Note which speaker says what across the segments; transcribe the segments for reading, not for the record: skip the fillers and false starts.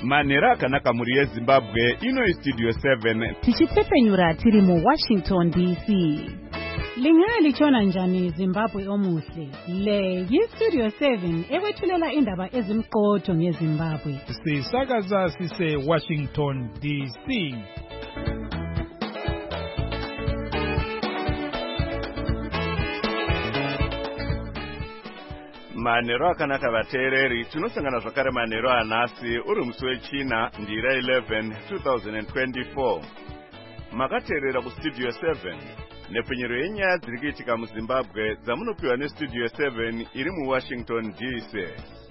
Speaker 1: Manera akanaka muri yeZimbabwe ino Studio 7
Speaker 2: tichitepfenyura tiri mu Washington DC. Lingaya lichona njani Zimbabwe omuhle. Le yi-Studio 7 ekwethulela indaba ezimqotho ngeZimbabwe.
Speaker 3: Sisakaza sise Washington DC.
Speaker 1: Manero akanaka vateereri, tinosangana zvakare manero anhasi uri musi wechina ndira 11 2024. Makateerera kuStudio 7 nepfenyero yenyaya dziri kuitika muZimbabwe dzamunopiwa neStudio 7 iri muWashington DC.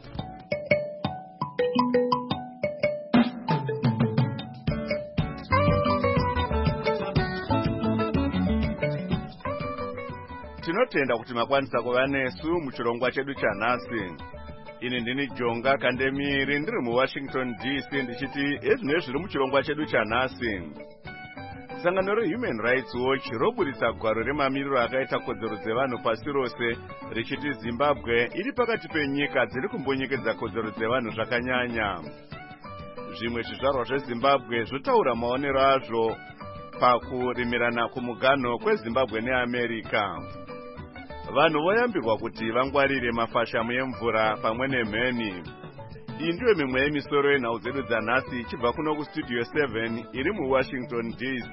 Speaker 1: Tinotenda kuti makwanisa kuva nesu muchirongwa chedu chanhasi. Ini ndini Jonga Kandemiri ndiri muWashington DC ndichiti ezvinezvi zviri muchirongwa chedu chanhasi. Sangano reHuman Rights Watch roburitsa gwaro remamiriro akaita kodzero dzevanhu pasi rose richiti Zimbabwe iri pakati penyika dziri kumbonyekedza kodzero dzevanhu zvakanyanya. Zvimwe zvizvarwa zveZimbabwe zvotaura maonero azvo pakurimirana kumuganho kweZimbabwe neAmerica. Vanhu voyambirwa kuti vangwarire mafashamu emvura pamwe nemheni. Iyi ndiyo mimwe yemisoro yenhau dzedu dzanhasi ichibva kuno kuStudio 7 iri muWashington DC.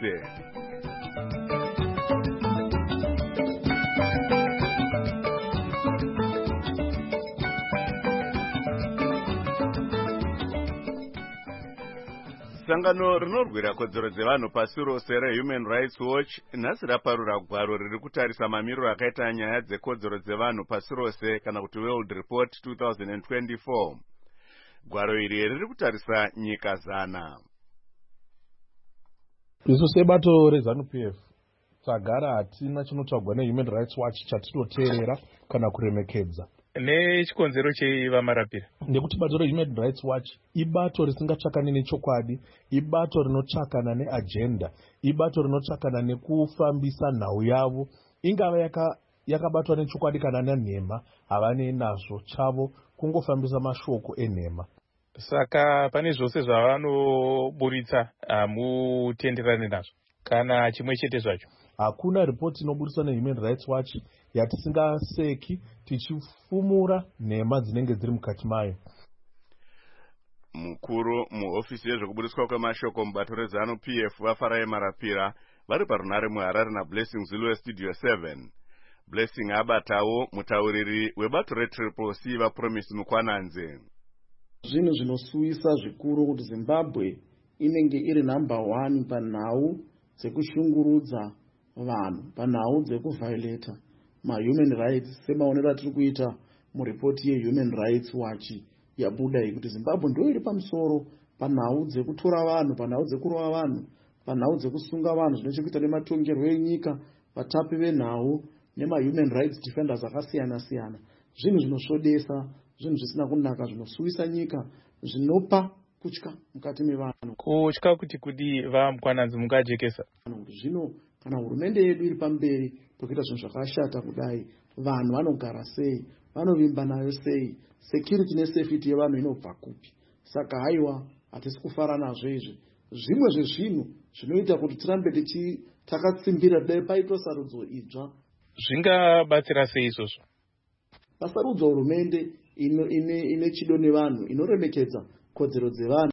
Speaker 1: Sangano rinorwira kodzero dzevanhu pasi rose reHuman Rights Watch nhasi raparura gwaro riri kutarisa mamiriro akaita nyaya dzekodzero dzevanhu pasi rose kana kuti World Report 2024. Gwaro iri riri kutarisa nyika 100.
Speaker 4: Isu sebato reZANU-PF tagara hatina chinotaurwa neHuman Rights Watch chatinoteerera kana kuremekedza.
Speaker 3: Nechikonzero chevamarapira
Speaker 4: Nekuti bato reHuman Rights Watch ibato risingatsvakani nechokwadi, ibato rinotsvakana neagenda, ibato rinotsvakana nekufambisa nhau yavo, ingava yakabatwa nechokwadi kana nenhema, havane nazvo chavo kungofambisa mashoko enhema.
Speaker 3: Saka pane zvose zvavanoburitsa hamutenderane nazvo kana chimwe chete zvacho.
Speaker 4: Hakuna ripoti inoburiswa neHuman Rights Watch yatisingaseki tichifumura nhema dzinenge dziri mukati mayo.
Speaker 1: Mukuru muhofisi yezvekuburiswa kwemashoko mubato reZANU-PF vaFarai Marapira vari parunare muHarare naBlessing Zulu weStudio 7. Blessing abatawo mutauriri webato reCCC vaPromise Mukwananze.
Speaker 5: Zvinhu zvinosuwisa zvikuru kuti Zimbabwe inenge iri number 1 panhau dzekushungurudza vanhu, panhau dzekuvhaileta mahuman rights semaonero atiri kuita muripoti yeHuman Rights Watch yabuda iyi, kuti Zimbabwe ndio iri pamusoro panhau dzekutora vanhu, panhau dzekurova vanhu, panhau dzekusunga vanhu zvinochekuita nematongerwo enyika, vatapi venhau nemahuman rights defenders akasiyana siyana. Zvinhu zvinosvodesa, zvinhu zvisina kunaka, zvinosuwisa nyika, zvinopa kutya mukati mevanhu.
Speaker 3: Kutya kuti kudi vaMukwananzi mungajekesa.
Speaker 5: Zvino kana hurumende yedu iri pamberi pekuita zvinhu zvakashata kudai, vanhu vanogara sei, vanovimba nayo sei, security nesafety yevanhu inobva kupi? Saka haiwa hatisi kufara nazvo izvi. Zvimwe zvezvinhu zvinoita kuti tirambe takatsimbira dai paitwa sarudzo idzva.
Speaker 3: Zvingabatsira sei izvozvo?
Speaker 5: Pasarudzo hurumende ine chido nevanhu, inoremekedza kodzero dzevanhu.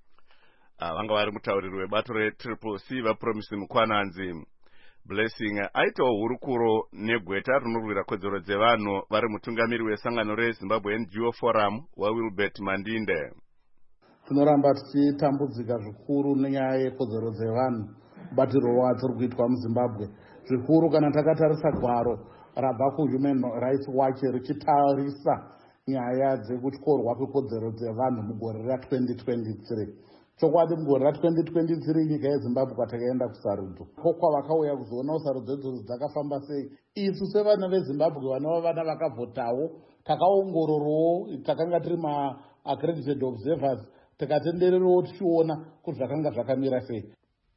Speaker 1: Vanga vari mutauriri webato reCCC vaPromise Mukwananzi. Blessing aitawo hurukuro negweta rinorwira kodzero dzevanhu vari mutungamiri wesangano reZimbabwe NGO Forum waWilbert Mandinde.
Speaker 6: Tinoramba tichitambudzika zvikuru nenyaya yekodzero dzevanhu, batiro wadzo rikuitwa muZimbabwe. Zvikuru kana takatarisa gwaro rabva kuHuman Rights Watch richitarisa nyaya dzekutyorwa kwekodzero dzevanhu mugore ra2023. Chokwadi mugore ra2023 nyika yeZimbabwe kwatakaenda kusarudzo. Kwavakauya kuzoona sarudzo idzodzo dzakafamba sei. Isu sevana veZimbabwe vanova vana vakavhotawo, takaongororawo, takanga tiri accredited observers, tikatendererawo tichiona kuti zvakanga zvakamira sei.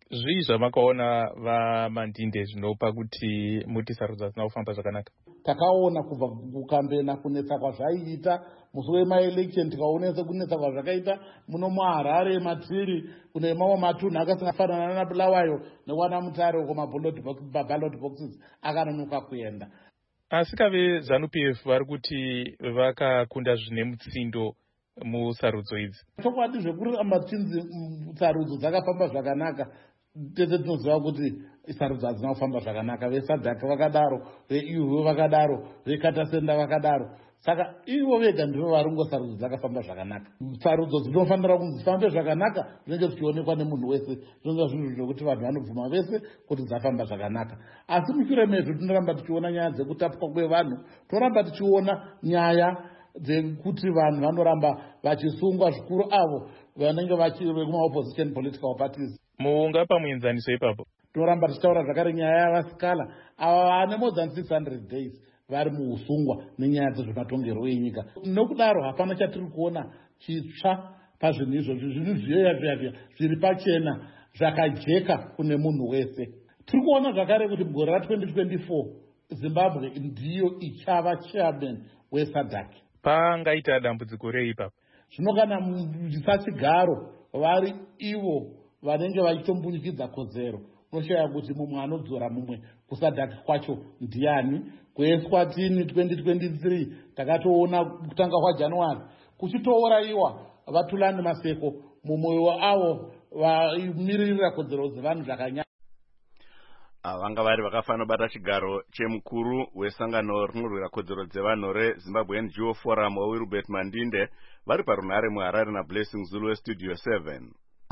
Speaker 3: zvii zvamakaona vaMandinde zvinopa kuti muti sarudzo hadzina kufamba zvakanaka?
Speaker 6: Takaona kubva kukambena kunetsa kwazvaiita musi wemaelection, tikaonesa kunetsa kwazvakaita muno muHarare, Matiri, kune mamwe matunhu akasangafanana naBulawayo nekwana Mutare uko maballot boxes akanonoka kuenda.
Speaker 3: Asi kave ZANU-PF vari kuti vakakunda zvine mutsindo musarudzo idzi.
Speaker 6: Chokwadi zvekuramba tinzi sarudzo dzakafamba zvakanaka, tese tinoziva kuti sarudzo hadzina kufamba zvakanaka. VeSADC vakadaro, veEU vakadaro, veKatasenda vakadaro. Saka ivo vega ndivo vari sarudzo dzakafamba zvakanaka. Sarudzo dzinofanira kunzi dzifambe zvakanaka zvinenge zvichionekwa nemunhu wese. Zvinonga zvinhu zvekuti vanhu vanobvuma vese kuti dzafamba zvakanaka. Asi mushure mezvo tinoramba tichiona nyaya dzekutapwa kwevanhu, toramba tichiona nyaya dzekuti vanhu vanoramba vachisungwa zvikuru avo vanenge vachiri vekuma-opposition political parties.
Speaker 3: Mungapa muenzaniso ipapo?
Speaker 6: Toramba tichitaura zvakare nyaya yavasikala ava vane more than 600 days vari muusungwa nenyaya dzezvematongerwo enyika. Nokudaro hapana chatiri kuona chitsva pazvinhu izvozvo. Zvinhu zviyoya zviri pachena zvakajeka kune munhu wese. Tiri kuona zvakare kuti mugore ra2024 Zimbabwe ndiyo ichava chairman weSADC.
Speaker 3: Pangaita dambudziko rei ipapo?
Speaker 6: Zvino kana musachigaro vari ivo vanenge vachitombunyikidza kodzero, unoshaya kuti mumwe anodzora mumwe kuSADC kwacho ndiani. KuEswatini 2023 takatoona kutanga kwaJanuary kuchitourayiwa vaThulani Maseko mumwoyo wavo vamiririra kodzero dzevanhu zvakanyanya.
Speaker 1: Vanga vari vakafanira bata chigaro chemukuru wesangano rinorwira kodzero dzevanhu reZimbabwe NGO Forum waWilbert Mandinde vari parunhare muHarare naBlessing Zulu weStudio 7.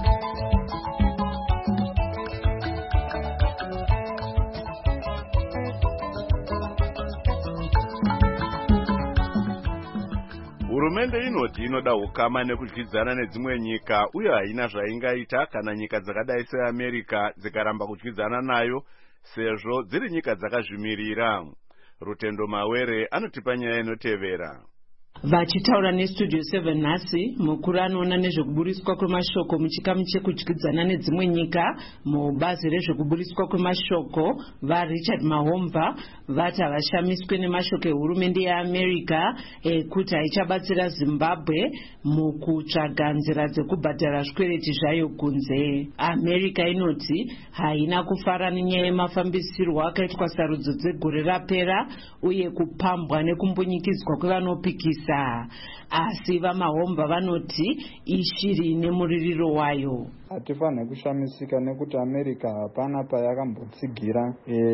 Speaker 1: Hurumende inoti inoda ukama nekudyidzana nedzimwe nyika uye haina zvaingaita kana nyika dzakadai seAmerica dzikaramba kudyidzana nayo sezvo dziri nyika dzakazvimirira. Rutendo Mawere anotipa nyaya inotevera.
Speaker 7: Vachitaura neStudio 7 nhasi, mukuru anoona nezvekuburiswa kwemashoko muchikamu chekudyidzana nedzimwe nyika mubazi rezvekuburiswa kwemashoko vaRichard Mahomva vati havashamiswi nemashoko ehurumende yeAmerica ekuti haichabatsira Zimbabwe mukutsvaga nzira dzekubhadhara zvikwereti zvayo kunze. America inoti haina kufara nenyaya yemafambisirwo akaitwa sarudzo dzegore rapera uye kupambwa nekumbunyikidzwa kwevanopikisa. Asi vaMahomva vanoti ishiri nemuririro wayo.
Speaker 8: Hatifanhe kushamisika nekuti America hapana payakambotsigira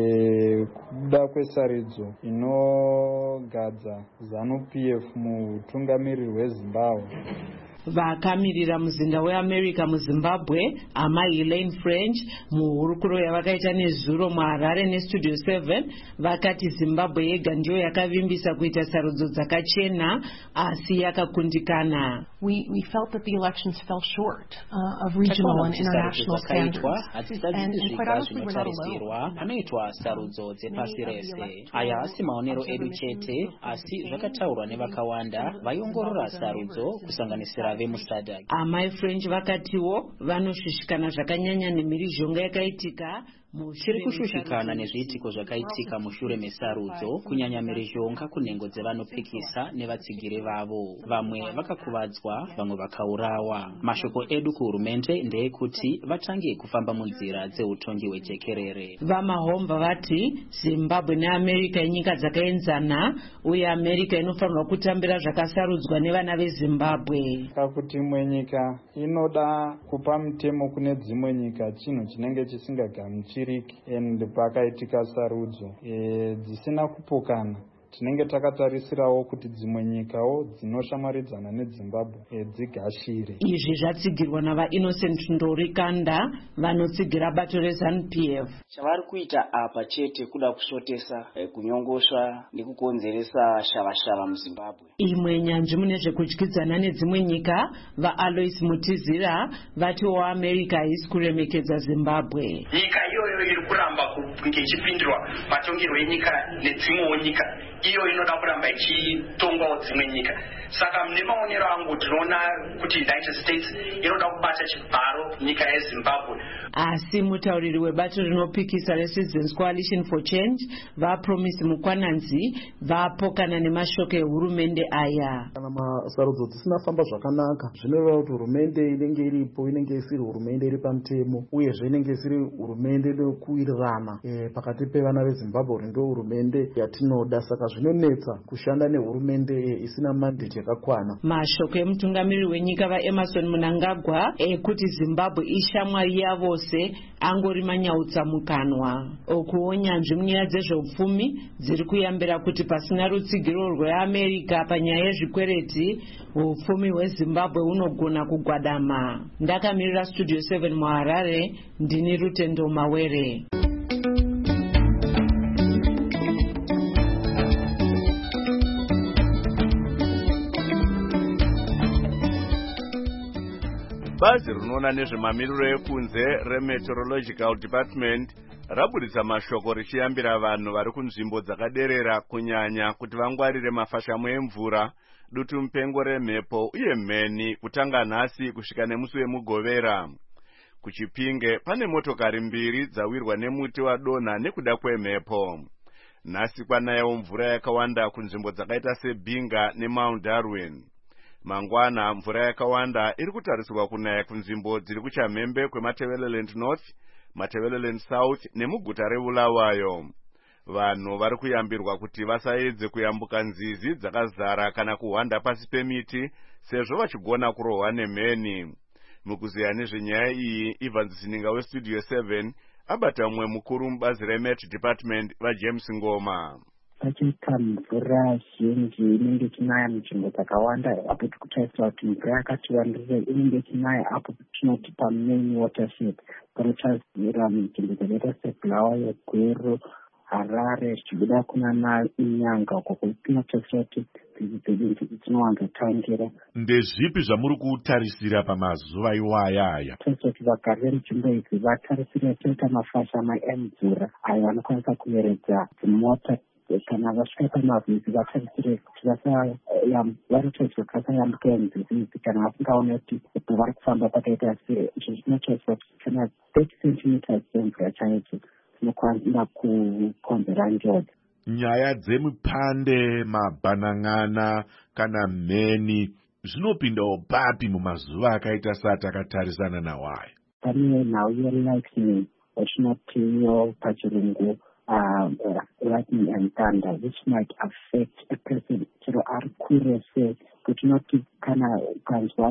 Speaker 8: kuda kwesarudzo inogadza ZANU-PF mutungamiriri weZimbabwe.
Speaker 7: Vakamirira muzinda weAmerica muZimbabwe Amai Elaine French muhurukuro yavakaita nezuro muHarare neStudio 7 vakati Zimbabwe yega ndiyo yakavimbisa kuita sarudzo dzakachena asi yakakundikana.
Speaker 9: We felt that the elections fell short of regional and international standards. And quite honestly, we're not alone.
Speaker 10: Panoitwa sarudzo dzepasi rese. Aya asi maonero edu chete, asi zvakataurwa nevakawanda vaiongorora sarudzo kusanganisira vemuSADC.
Speaker 7: Amai French vakatiwo vanoshushikana zvakanyanya nemhirizhonga yakaitika.
Speaker 10: Tiri kushushikana nezviitiko zvakaitika mushure mesarudzo, kunyanya mhirizhonga kunhengo dzevanopikisa nevatsigiri vavo. Vamwe vakakuvadzwa, vamwe vakaurawa. Mashoko edu kuhurumende ndeyekuti vatange kufamba munzira dzeutongi hwejekerere.
Speaker 7: VaMahomva vati Zimbabwe neAmerica inyika dzakaenzana uye America inofanirwa kutambira zvakasarudzwa nevana veZimbabwe.
Speaker 8: Kakuti imwe nyika inoda kupa mutemo kune dzimwe nyika chinhu chinenge chisingagamuchiri and pakaitika sarudzo dzisina kupokana, tinenge takatarisirawo kuti dzimwe nyikawo dzinoshamwaridzana neZimbabwe dzigashire.
Speaker 7: Izvi zvatsigirwa navaInnocent Ndorikanda vanotsigira bato reZANU-PF.
Speaker 11: Chavari kuita apa chete kuda kusotesa, kunyongosva nekukonzeresa shavashava muZimbabwe.
Speaker 7: Imwe nyanzvi mune zvekudyidzana nedzimwe nyika vaAlois Mutizira vatiwo America haisi kuremekedza Zimbabwe.
Speaker 12: Nyika iyoyo iri kuramba kunge ichipindirwa matongerwo enyika nedzimwewo nyika. Iyo inoda kuramba ichitongwawo dzimwe nyika. Saka mune maonero angu tinoona kuti United States inoda kubata chibharo nyika yeZimbabwe.
Speaker 7: asi mutauriri webato rinopikisa reCitizens Coalition for Change vaPromise Mukwananzi vapokana nemashoko ehurumende aya.
Speaker 5: Kana masarudzo dzisina famba zvakanaka zvinoreva kuti hurumende inenge iripo inenge isiri hurumende iri pamutemo uyezve inenge isiri hurumende inokuwirirana pakati pevana veZimbabwe kuti ndo hurumende yatinoda. Saka zvinonetsa kushanda nehurumende isina mandate yakakwana.
Speaker 7: Mashoko emutungamiriri wenyika vaEmmerson Mnangagwa ekuti Zimbabwe ishamwari yavose angori manyautsa mukanwa. Okuonyanzvi munyaya dzezveupfumi dziri kuyambira kuti pasina rutsigiro rweAmerica panyaya yezvikwereti upfumi hweZimbabwe hunogona kugwadama. Ndakamirira Studio 7 muHarare, ndini Rutendo Mawere.
Speaker 1: Bazi rinoona nezvemamiriro ekunze reMeteorological Department rabudisa mashoko richiyambira vanhu vari kunzvimbo dzakaderera kunyanya kuti vangwarire mafashamo emvura, dutu mupengo remhepo uye mheni kutanga nhasi kusvika nemusi wemugovera. Kuchipinge pane motokari 2 dzawirwa nemuti wadonha nekuda kwemhepo. Nhasi kwanayawo mvura yakawanda kunzvimbo dzakaita seBinga neMount Darwin. Mangwana mvura yakawanda iri kutarisirwa kunaya kunzvimbo dziri kuchamhembe kweMatabeleland North, Matabeleland South nemuguta reBulawayo. Vanhu vari kuyambirwa kuti vasaedze kuyambuka nzizi dzakazara kana kuhwanda pasi pemiti sezvo vachigona kurohwa nemheni. Mukuziya nezvenyaya iyi, Evans Zininga weStudio 7 abata mumwe mukuru mubazi reMet Department vaJames Ngoma.
Speaker 13: Pachiita mvura zhinji inenge chinaya munzvimbo dzakawanda apo tikutarisira kuti mvura yakati wandire inenge chinaya apo tinoti pamain watershed panotarisira munzvimbo dzakaita seBulawayo, Gweru, Harare zvichibuda kuna Inyanga uko tinotarisira kuti dzinowanzotangira.
Speaker 14: Ndezvipi zvamuri kutarisira pamazuva iwaya aya?
Speaker 13: Tarisira kuti vagari venzvimbo idzi vatarisira toita mafashama emvura ayo vanokwanisa kuyeredza dzimota kana vasvika pamavhizi vatarisire kuti vanotarisira kuti vasayambuka nzizi kana vasingaona kuti vari kufamba pakaita sei. Izvo zvinotarisira kuti kana 30 centimeters dzemvura chaidzo dzinokwanisa kukonzera njodzi.
Speaker 14: Nyaya dzemupande, mabhanan'ana kana mheni zvinopindawo papi mumazuva akaita satakatarisana nawaya?
Speaker 13: Pane nhau yelightning wachinotiyo pachirungu lightning and thunder, which might affect a person chero ari kure sei, kuti noti kana ukanzwa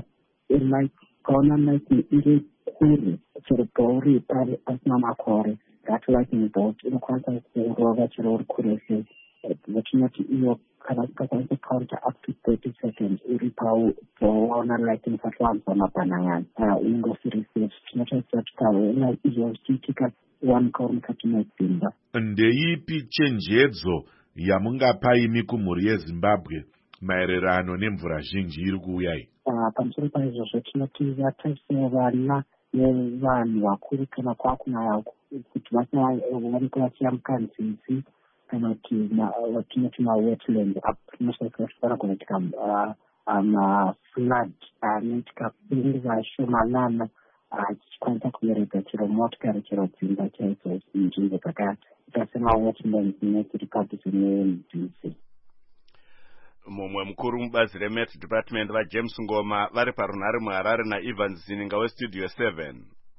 Speaker 13: kaona lightning iri kure chero pauri pari pasina makore, that lightning bolt inokwanisa kurova chero uri kure sei, vatinoti iyo kana ukakwanisa counter up to 30 seconds uri pawaona lightning usati wanzwa mabhanan'ana unenge usiri safe. Tinotarisira kuti kaona izvo zvichiitika wanika uri mukati medzimba.
Speaker 14: Ndeipi chenjedzo yamungapaimi kumhuri yeZimbabwe maererano nemvura zhinji iri kuuya iyi?
Speaker 13: Pamusoro paizvozvo tinoti vatarisira vana nevanhu vakuru kana kwakunaya kuti vasange vachiyambuka nzizi kana kuti vatinoti mawetland anoshaisira kuti panogona kuitika maflood anoitika kunguva shomanana achikwanisa kuyeredza chero motikari chero dzimba chaidzo nzvimbo dzakaita semawetlands nedziri padhuze nenzizi.
Speaker 1: Mumwe mukuru mubazi reMet Department vaJames Ngoma vari parunhare muHarare naEvans Zininga weStudio 7.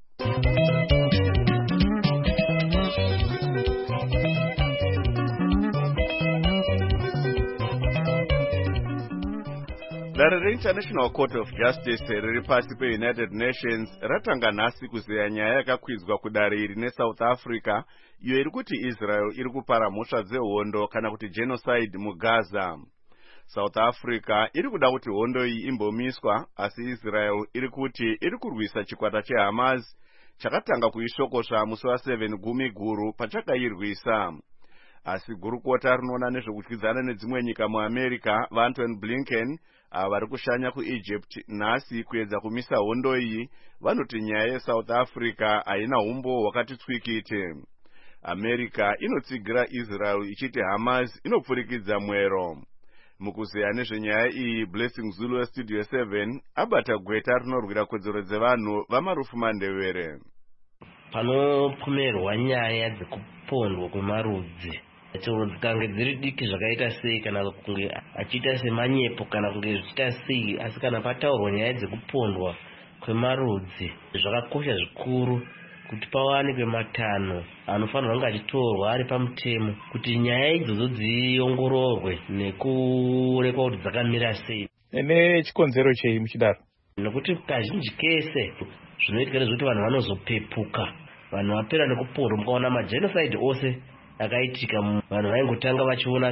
Speaker 1: Dare reInternational Court of Justice riri pasi peUnited Nations ratanga nhasi kuzeya nyaya yakakwidzwa kudare iri neSouth Africa iyo iri kuti Israel iri kupara mhosva dzehondo kana kuti genocide muGaza. South Africa iri kuda kuti hondo iyi imbomiswa, asi Israel iri kuti iri kurwisa chikwata cheHamas chakatanga kuishokosva musi wa7 gumi guru pachakairwisa. Asi gurukota rinoona nezvekudyidzana nedzimwe nyika muAmerica vaAntony Blinken vari kushanya kuEgypt nhasi kuedza kumisa hondo iyi, vanoti nyaya yeSouth Africa haina umbo hwakati tswikite. America inotsigira Israel ichiti Hamas inopfurikidza mwero. Mukuzeya nezvenyaya iyi, Blessing Zulu weStudio 7 abata gweta rinorwira kodzero dzevanhu vamarufu mandevere.
Speaker 15: panopomerwa nyaya dzekupondwa kwemarudzi dzikange dziri diki zvakaita sei kana kunge achiita semanyepo kana kunge zvichiita sei, asi kana pataurwa nyaya dzekupondwa kwemarudzi zvakakosha zvikuru kuti pawanikwe matanho anofanirwa kunge achitorwa ari pamutemo kuti nyaya idzodzo dziongororwe nekuonekwa kuti dzakamira sei.
Speaker 3: Nechikonzero chei muchidaro?
Speaker 15: Nokuti kazhinji kese zvinoitika nezvekuti vanhu vanozopepuka, vanhu vapera nekupondwa. Mukaona magenocide ose akaitika, vanhu vaingotanga vachiona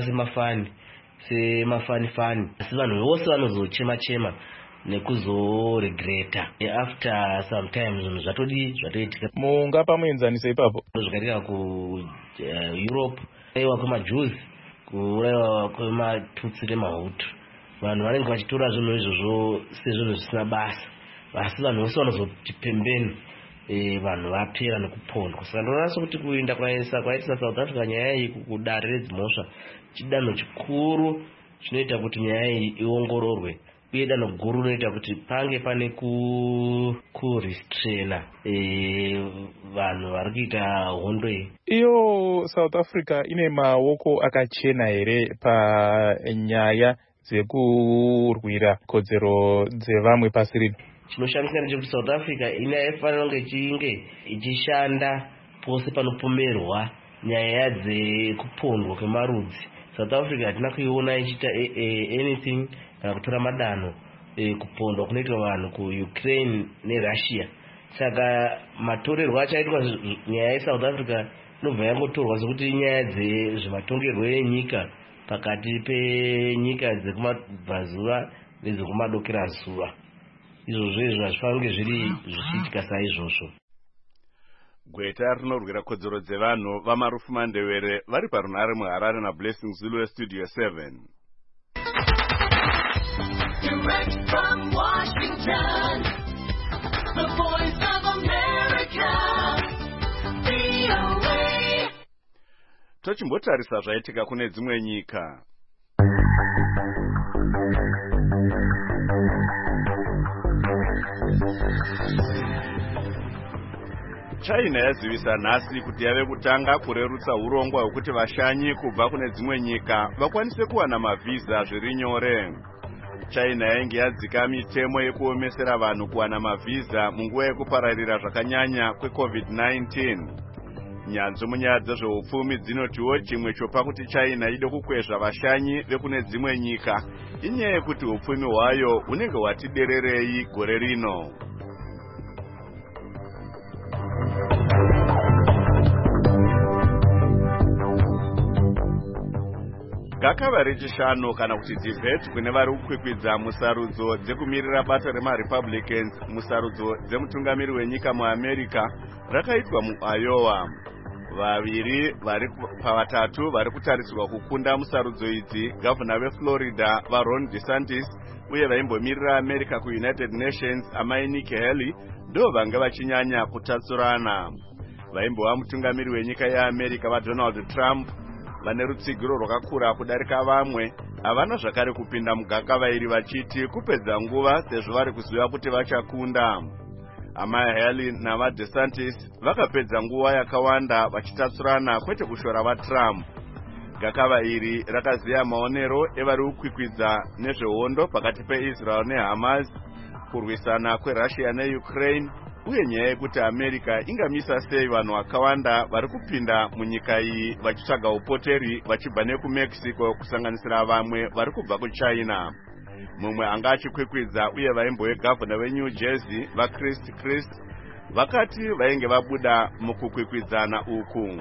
Speaker 15: semafani, asi vanhu vose vanozochema nekuzoregreta after some time zvinhu zvatoitika.
Speaker 3: Mungapa muenzanisa ipapo
Speaker 15: zvakaitika Europe, kuurayiwa kwemaJews, kuurayiwa kwematutsi nemahutu. Vanhu vanenge vachitora zvinhu izvozvo sezvinhu zvisina basa, asi vanhu vose vanozoti pembeni vanhu vapera nekupondwa. Saka ndinoona sokuti kuinda kwaitisa South Africa nyaya iyi kudare redzimhosva chidanho chikuru chinoita kuti nyaya iyi iongororwe, uye danho guru rinoita kuti pange pane kurestraina vanhu vari kuita hondo iyi.
Speaker 3: Iyo South Africa ine maoko akachena here panyaya dzekurwira kodzero dzevamwe pasi rino?
Speaker 15: Chinoshamisa ndechekuti South Africa inofanira kunge ichishanda pose panopomerwa nyaya dzekupondwa kwemarudzi. South Africa hatina kuiona ichiita anything kana kutora madanho kupondwa kunoitwa vanhu kuUkraine neRussia. Saka matorerwo achaitwa nyaya yeSouth Africa inobva yangotorwa sekuti inyaya dzezvematongerwo enyika pakati penyika dzekumabvazuva nedzekumadokerazuva. Izvozvo hazvifanira kunge zviri zvichiitika saizvozvo.
Speaker 1: Gweta rinorwira kodzero dzevanhu vamarufu Mandewere vari parunhare muHarare naBlessing Zulu Studio 7.
Speaker 16: Direct from Washington, the voice of America, VOA.
Speaker 1: Tochimbotarisa zvaitika kune dzimwe nyika. China yazivisa nhasi kuti yave kutanga kurerutsa urongwa hwekuti vashanyi kubva kune dzimwe nyika vakwanise kuwana mavhiza zviri nyore. China yainge yadzika mitemo yekuomesera vanhu kuwana mavhiza munguva yekupararira zvakanyanya kweCovid-19. Nyanzvi munyaya dzezveupfumi dzinotiwo chimwe chopa kuti China ide kukwezva vashanyi vekune dzimwe nyika inyaya yekuti upfumi hwayo hunenge hwati dererei gore rino. Gakava rechishanu kana kuti debate kune vari kukwikwidza musarudzo dzekumirira bato remaRepublicans musarudzo dzemutungamiri wenyika muAmerica rakaitwa muIowa. Vaviri pavatatu vari kutarisirwa kukunda musarudzo idzi gavana veFlorida vaRon DeSantis uye vaimbomirira America kuUnited Nations Nikki Haley ndo vanga vachinyanya kutatsurana. Vaimbova mutungamiri wenyika yeAmerica vaDonald Trump vane rutsigiro rwakakura kudarika vamwe havana zvakare kupinda mugakava iri vachiti kupedza nguva sezvo vari kuziva kuti vachakunda. Amai Haley navaDeSantis vakapedza nguva yakawanda vachitatsurana kwete kushora vaTrump. Gakava iri rakaziya maonero evari kukwikwidza nezvehondo pakati peIsrael neHamas, kurwisana kweRussia neUkraine, uye nyaya yekuti America ingamisa sei vanhu vakawanda vari kupinda munyika iyi vachitsvaga upoteri vachibva nekuMexico kusanganisira vamwe vari kubva kuChina. Mumwe anga achikwikwidza uye vaimbowe gavana weNew Jersey vaChris Christie vakati vainge vabuda mukukwikwidzana uku.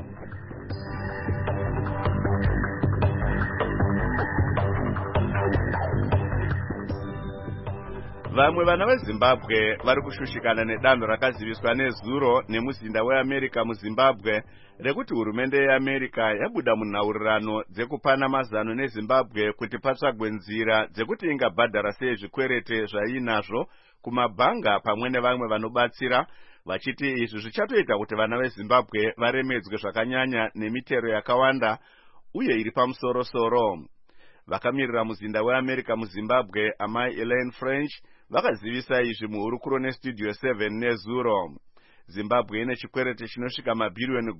Speaker 1: Vamwe vana veZimbabwe vari kushushikana nedanho rakaziviswa nezuro nemuzinda weAmerica muZimbabwe rekuti hurumende yeAmerica yabuda munhaurirano dzekupana mazano neZimbabwe kuti patsvagwe nzira dzekuti ingabhadhara sei zvikwerete zvainazvo kumabhanga pamwe nevamwe vanobatsira, vachiti izvi zvichatoita kuti vana veZimbabwe varemedzwe zvakanyanya nemitero yakawanda uye iri pamusoro-soro. Vakamirira muzinda weAmerica muZimbabwe amai Elaine French vakazivisa izvi muhurukuro neStudio 7 nezuro. Zimbabwe ine chikwereti chinosvika mabhiriyoni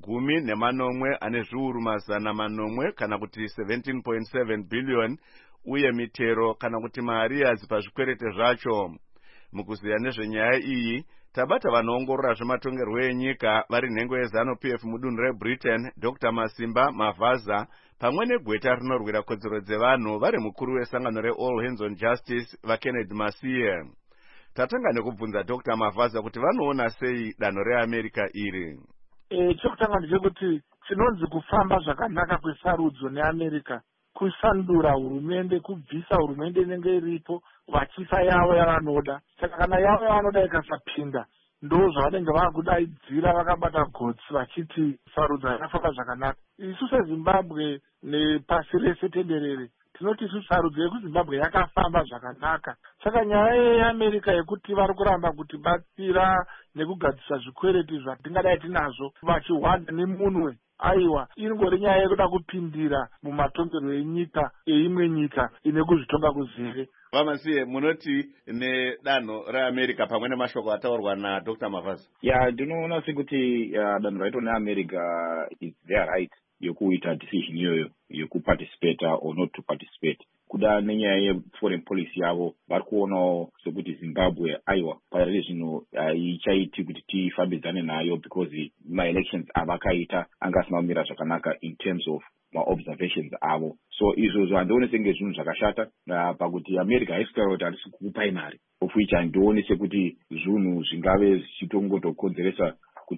Speaker 1: 10 ane zviuru 100 kana kuti 17.7 billion uye mitero kana kuti maarias pazvikwereti zvacho. Mukuziya nezvenyaya iyi tabata vanoongorora zvematongerwo enyika vari nhengo yeZANU-PF mudunhu reBritain, Dr. Masimba Mavaza pamwe negweta rinorwira kodzero dzevanhu vari mukuru wesangano reAll Hands on Justice vaKennedy Masiye. Tatanga nekubvunza Dr. Mavaza kuti vanoona sei danho reAmerica iri.
Speaker 17: Chokutanga ndechekuti chinonzi kufamba zvakanaka kwesarudzo neAmerica kusandura hurumende, kubvisa hurumende inenge iripo vachiisa yavo yavanoda. Saka kana yavo yavanoda ikasapinda ndo zvavanenge vakudaidzira vakabata gotsi vachiti sarudzo yakafamba zvakanaka. Isu seZimbabwe nepasi rese tenderere tinoti isu sarudzo yekuZimbabwe yakafamba zvakanaka. Saka nyaya yeAmerica yekuti vari kuramba kuti batsira nekugadzisa zvikwereti zvatingadai tinazvo vachihwanda nemunwe, aiwa ingori nyaya yekuda kupindira mumatongerwo enyika eimwe nyika ine kuzvitonga kuzere.
Speaker 1: Vamasiye, munoti nedanho reAmerica pamwe nemashoko ataurwa naDr. Mavaza?
Speaker 18: Ndinoona sekuti danho raitwa neAmerica is their right yokuita decision iyoyo yokuparticipate or not to participate. Kuda nenyaya yeforeign policy yavo vari kuonawo sekuti Zimbabwe aiwa pari zvino haichaiti kuti tifambidzane nayo because ma-elections avakaita anga asina kumira zvakanaka in terms of ma-observations avo. So izvozvo handione senge zvinhu zvakashata pakuti America haiswera kuti harisi kukupai mari, of which handione sekuti zvinhu zvingave zvichitongotokonzeresa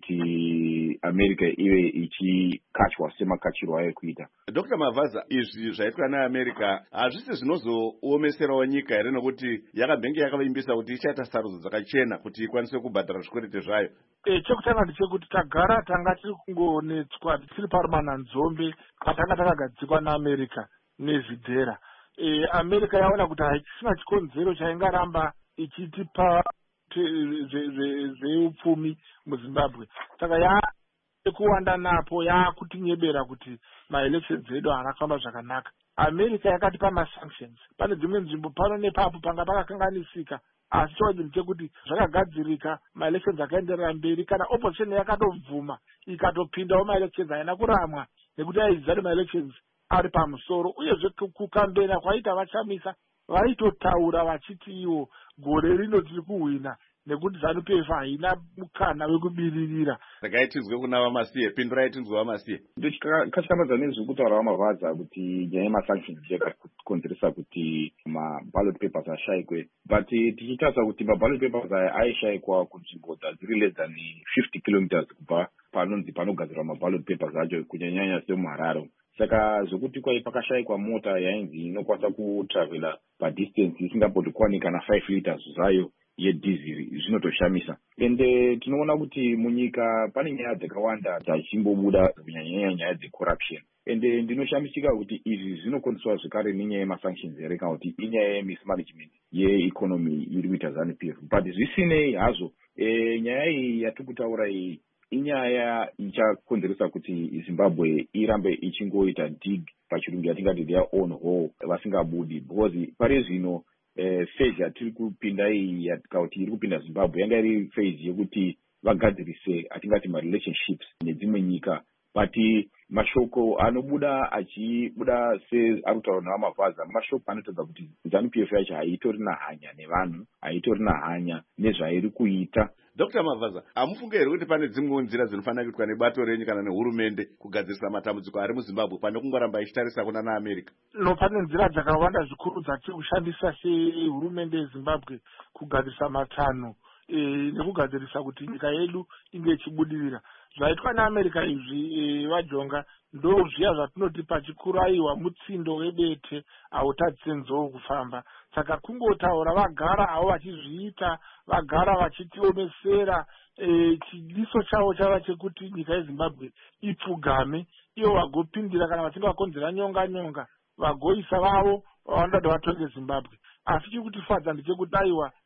Speaker 18: kuti America ive ichikachwa semakachirwo ayo kuita.
Speaker 1: Dr. Mavaza, izvi zvaitwa neAmerica hazvisi zvinozoomeserawo nyika here nokuti yakabhenge yakavavimbisa kuti ichaita sarudzo dzakachena kuti ikwanise kubhadhara zvikwereti zvayo?
Speaker 17: Chekutanga ndechekuti tagara tanga tiri kungoonetswa tiri parumananzombe patanga takagadzikwa neAmerica nezvidhera. America yaona kuti haisina chikonzero chaingaramba ichitipa zveupfumi muZimbabwe. Saka yakuwanda napo yakutinyebera kuti ma-elections edu haakafamba zvakanaka. America yakatipa ma-sanctions. Pane dzimwe nzvimbo pano nepapo panga pakakanganisika, asi chokwadi chekuti zvakagadzirika, ma-elections akaenderera mberi. Kana opposition yakatobvuma ikatopindawo ma-elections haina kuramwa nekuti aiziva ma-elections ari pamusoro. Uyezve kukambena kwaita vachamisa vaitotaura vachiti iwo gore rino tiri kuhwina nekuti ZANU-PF haina mukana wekubiririra.
Speaker 1: Regai tinzwe kuna Vamasiye, pindurai tinzwe Vamasiye.
Speaker 18: Ndikachitambadza nezvekutaura Mavaza kuti nyaya yemasanctions yakakonzeresa kuti maballot papers ashayikwe, but tichitarisa kuti maballot papers aya aishayikwa kunzvimbo dziri less than 50 kilometers kubva panonzi panogadzirwa maballot papers acho kunyanyanya semuHarare. Saka zvokuti kwai pakashayikwa mota yainzi inokwanisa kutravela padistance isingambotokwaniki kana 5 liters zvayo yedhiziri zvinotoshamisa. Ende tinoona kuti munyika pane nyaya dzakawanda dzachimbobuda kunyanyanya nyaya dzecorruption. Ende ndinoshamisika kuti izvi zvinokonzerwa zvekare nenyaya yemasanctions here kana kuti inyaya yemismanagement yeeconomy iri kuita ZANU-PF. But zvisinei hazvo, nyaya iyi yatiri kutaura iyi inyaya ichakonzeresa kuti Zimbabwe irambe ichingoita dig pachirungu yatingati their own hole vasingabudi, because pari zvino phase yatiri kupinda iyi yatikauti iri kupinda Zimbabwe yanga iri phase yekuti vagadzirise atingati ma-relationships nedzimwe nyika, but mashoko anobuda achibuda searikutaura naVamavaza, mashoko anotaridza kuti ZANU-PF yacho haitori nahanya nevanhu, haitori nahanya nezvairi kuita.
Speaker 1: Dr. Mavaza, hamufunge here kuti pane dzimwewo nzira dzinofanira kuitwa nebato renyu kana nehurumende kugadzirisa matambudziko ari muZimbabwe pane kungoramba ichitarisa kuna naAmerica?
Speaker 17: Pane nzira dzakawanda zvikuru dzatiri kushandisa sehurumende yeZimbabwe kugadzirisa matanho nekugadzirisa kuti nyika yedu inge ichibudirira. Zvaitwa neAmerica izvi vajonga ndo zviya zvatinoti pachikuru aiwa mutsindo webete hautadzise nzou kufamba. Saka kungotaura vagara havo vachizviita, vagara vachitiomesera. Chidiso chavo chava chekuti nyika yeZimbabwe ipfugame, ivo vagopindira kana vachinge vakonzera nyonga vagoisa vavo vanoda vatonge Zimbabwe. Asi chiri kutifadza ndechekuti aiwa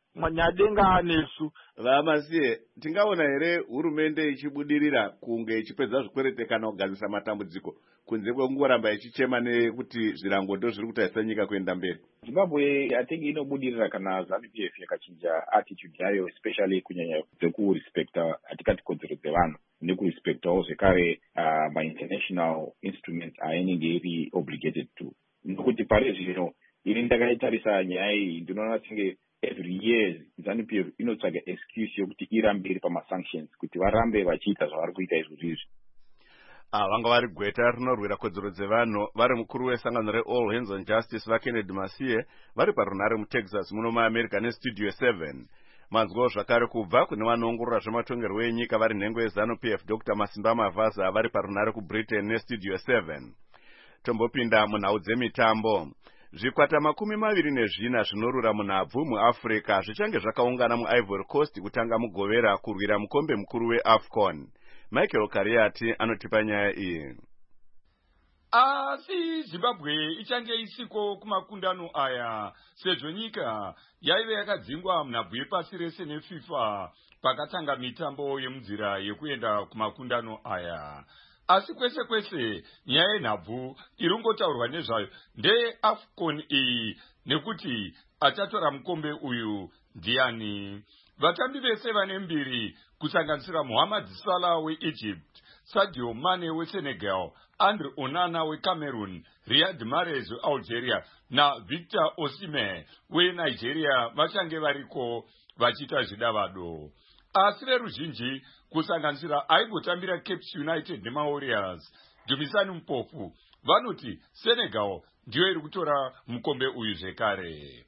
Speaker 17: nyadenga anesu.
Speaker 1: Vamasiye, tingaona here hurumende ichibudirira kunge ichipedza zvikwerete kana kugadzisa matambudziko kunze kwekungoramba ichichema nekuti zvirango ndo zviri kutaisa nyika kuenda mberi?
Speaker 18: Zimbabwe atingi inobudirira kana ZANU-PF yakachinja attitude yayo, especially kunyanya dzekurespecta atikati kodzero dzevanhu nekurespectawo zvekare ma-international instruments ainenge iri obligated to. Nokuti pari zvino ini ndakaitarisa nyaya iyi ndinoona senge every year ZANU-PF inotsvaga excuse yokuti irambe iri pama-sanctions kuti varambe vachiita zvavari kuita izvozvizvi.
Speaker 1: Vanga vari gweta rinorwira kodzero dzevanhu vari mukuru wesangano reAll Hands on Justice vaKennedy Masiye vari parunare muTexas muno muAmerica neStudio 7. Manzwawo zvakare kubva kune vanoongorora zvematongerwo enyika vari nhengo yeZANU-PF Dr. Masimba Mavaza vari parunare kuBritain neStudio 7. Tombopinda munhau dzemitambo. Zvikwata 24 zvinorura munhabvu muAfrica zvichange zvakaungana muIvory Coast kutanga mugovera kurwira mukombe mukuru weAFCON. Michael Kariati anotipa nyaya iyi.
Speaker 19: Asi Zimbabwe ichange isiko kumakundano aya sezvo nyika yaive yakadzingwa munhabvu yepasi rese neFIFA pakatanga mitambo yemunzira yekuenda kumakundano aya. Asi kwese kwese nyaya yenhabvu irongotaurwa nezvayo ndeAFCON iyi nekuti achatora mukombe uyu ndiani. Vatambi vese vane mbiri kusanganisira Mohamed Salah weEgypt, Sadio Mane weSenegal, Andre Onana weCameroon, Riyad Mahrez weAlgeria na Victor Osimhen weNigeria vachange variko vachiita zvidavado. Asi veruzhinji kusanganisira aigotambira Cape United nemaWarriors, Dumisani Mpofu, vanoti Senegal ndiyo iri kutora mukombe uyu zvekare.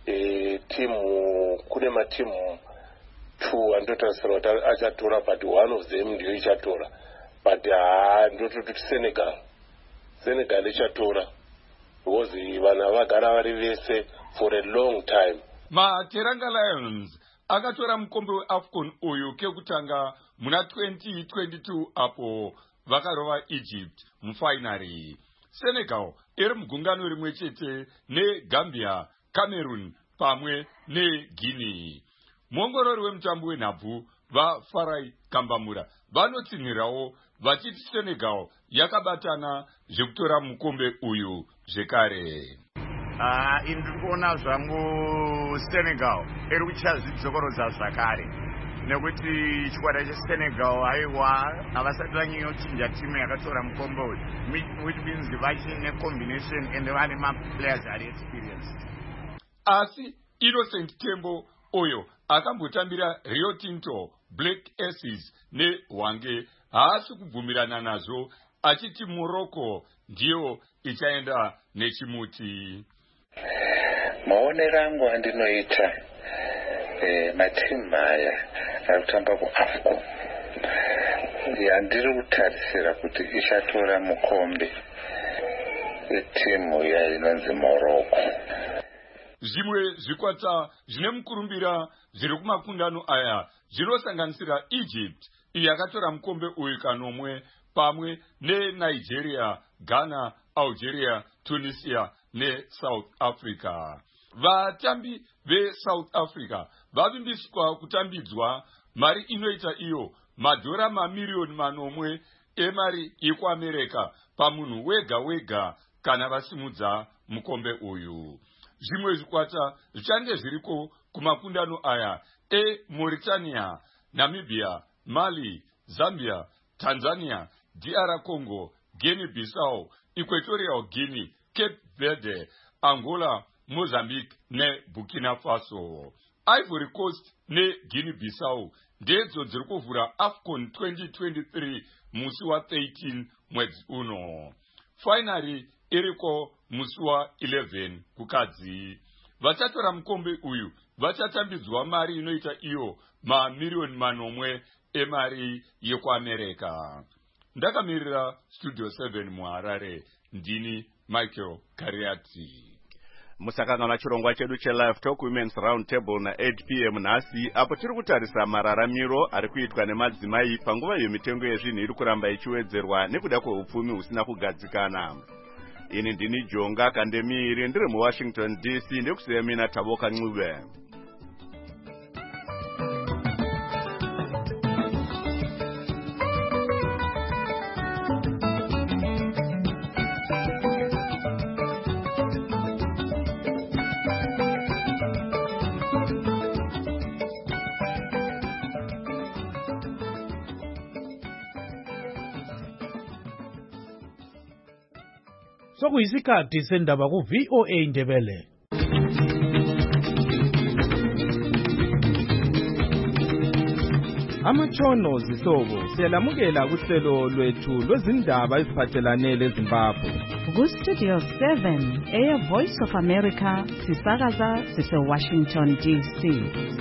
Speaker 20: Timu kune matimu 2 andotarisira kuti achatora, but one of them ndiyo ichatora. But ndototi Senegal ichatora because vana vagara vari vese for a long time.
Speaker 19: Materanga Lions akatora mukombe weAFCON uyu kekutanga muna 2022 apo vakarova Egypt mufinary. Senegal iri mugungano rimwe chete neGambia, Cameroon pamwe neGuinea. Muongorori wemutambo wenhabvu vaFarai Kambamura vanotsinhirawo vachiti Senegal yakabatana zvekutora mukombe uyu zvekare.
Speaker 21: Ndiri kuona zvangu Senegal iri kuchazvidzokorodza zvakare nekuti chikwata cheSenegal aiwa havasati vanyanyochinja timu yakatora mukombe uyu, which means vachine combination and vane maplayers ari experienced.
Speaker 19: Asi Innocent Tembo oyo akambotambira Rio Tinto, Black Aces neHwange haasi kubvumirana nazvo achiti Morocco ndiyo ichaenda nechimuti.
Speaker 22: Maonero angu andinoita matimu aya arikutamba kuAFCON handiri kutarisira kuti ichatora mukombe timu inonzi Morocco.
Speaker 19: Zvimwe zvikwata zvine mukurumbira zviri kumakundano aya zvinosanganisira Egypt yakatora mukombe uyu kanomwe pamwe neNigeria, Ghana, Algeria, Tunisia neSouth Africa. Vatambi veSouth Africa vavimbiswa kutambidzwa mari inoita iyo madhora mamiliyoni 9 emari yekuAmerica pamunhu wega wega kana vasimudza mukombe uyu. Zvimwe zvikwata zvichange zviriko kumakundano aya Mauritania, Namibia, Mali, Zambia, Tanzania, DR Congo, Guinea-Bissau, Equatorial Guinea, Cape Verde, Angola, Mozambique ne Burkina Faso. Ivory Coast ne Guinea-Bissau ndedzo dziri kuvhura AFCON 2023 musi wa 13 mwedzi uno. Finally iriko musi wa 11 kukadzi. Vachatora mukombe uyu vachatambidzwa mari inoita iyo mamiliyoni 9 emari yekuAmerica. Ndakamirira Studio 7 muHarare, ndini Michael Kariati.
Speaker 1: Musakangana chirongwa chedu cheLive Talk Women's Round Table na 8 p.m. nhasi apo tiri kutarisa mararamiro ari kuitwa nemadzimai panguva yemitengo yezvinhu iri kuramba ichiwedzerwa nekuda kweupfumi husina kugadzikana. Ini ndini Jonga Kandemiri ndiri muWashington DC ndekusiya mina Taboka Ncube.
Speaker 2: sokuyisikhathi sendaba ku-VOA Indebele.
Speaker 4: Amatshono zihlobo siyalamukela kuhlelo lwethu lwezindaba eziphathelane leZimbabwe.
Speaker 23: Ku-Studio 7 Air Voice of America sisakaza sise-Washington DC.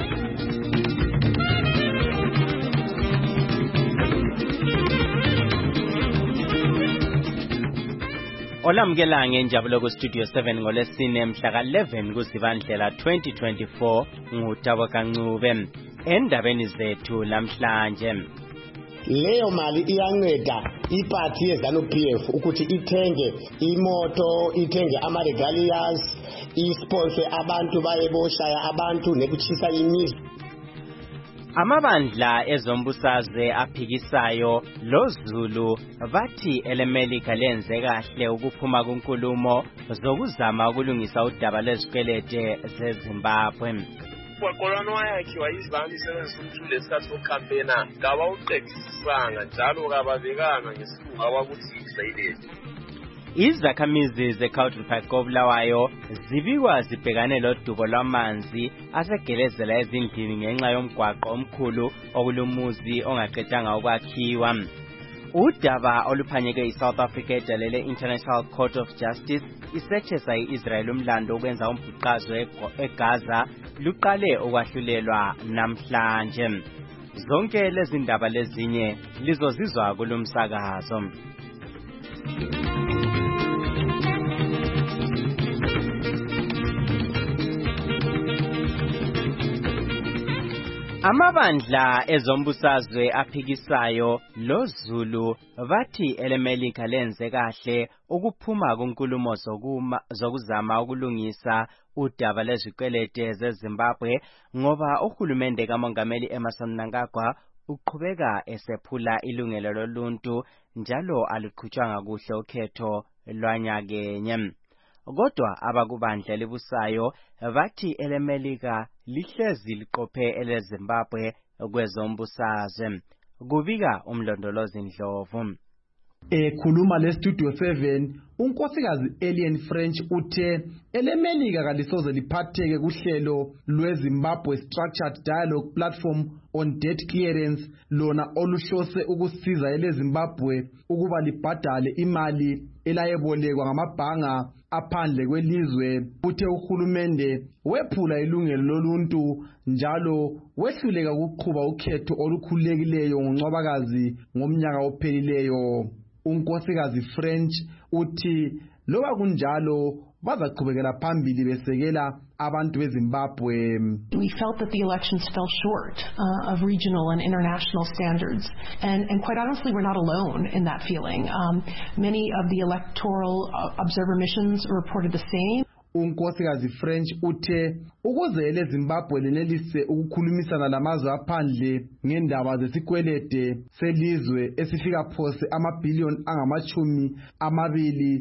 Speaker 24: Olamukela ngenjabulo ku-Studio 7 ngolesine mhla ka-11 kuZibandlela 2024 nguTabo Kancube. Endabeni zethu namhlanje,
Speaker 25: leyo mali iyanceda iphathi yeZANU-PF ukuthi ithenge imoto, ithenge ama-regalias, isponsor abantu bayeboshaya abantu nekuchisa imizi.
Speaker 24: Amabandla ezombusazwe aphikisayo loZulu bathi elemelika lenze kahle ukuphuma kunkulumo zokuzama ukulungisa udaba lwezikwelete zeZimbabwe.
Speaker 26: Kwakolwana wayakhiwa izibani isebenzisa umthulu lesikhathi sokukampena ngabawuqedisisanga njalo kababekanga ngesilungu abakuthi yisayileti.
Speaker 24: Izakhamizi zeCountry Park koBulawayo zibikwa zibhekane lodubo lwamanzi asegelezela ezindlini ngenxa yomgwaqo omkhulu okulumuzi ongaqedanga ukwakhiwa. Udaba oluphanyeke iSouth Africa edalele International Court of Justice isethesa iIsrael umlando ukwenza umbhuqazwe eGaza luqale ukwahlulelwa namhlanje. Zonke lezi ndaba lezinye lizozizwa kulumsakazo. Amabandla ezombusazwe aphikisayo loZulu bathi elemelika lenze kahle ukuphuma kunkulumo zokuzama ukulungisa udaba lwezikwelete zeZimbabwe ngoba uhulumende kaMongameli Emmerson Mnangagwa uqhubeka esephula ilungelo loluntu njalo aluqhutshwanga kuhle ukhetho lwanyakenye. Kodwa abakubandla libusayo bathi elemelika lihlezi liqophe eleZimbabwe kwezombusazwe. Kubika umlondolozi Ndlovu.
Speaker 27: Ekhuluma leStudio 7 unkosikazi Alien French uthe elemelika kalisoze liphatheke kuhlelo lweZimbabwe Structured Dialogue Platform on Debt Clearance lona oluhlose ukusiza eleZimbabwe ukuba libhadale imali elayebolekwa ngamabhanga aphandle kwelizwe. Uthe uhulumende wephula ilungelo loluntu njalo wehluleka ukuqhuba ukhetho olukhululekileyo ngoNcwabakazi ngomnyaka ophelileyo. Unkosikazi French uthi loba kunjalo bazaqhubekela phambili besekela abantu beZimbabwe.
Speaker 9: We felt that the elections fell short of regional and international standards, and quite honestly, we're not alone in that feeling. Many of the electoral observer missions reported the same.
Speaker 27: Unkosikazi French uthe ukuze eleZimbabwe lenelise ukukhulumisana lamazwe aphandle ngendaba zesikwelede selizwe esifika phose amabhillion angamachumi amabili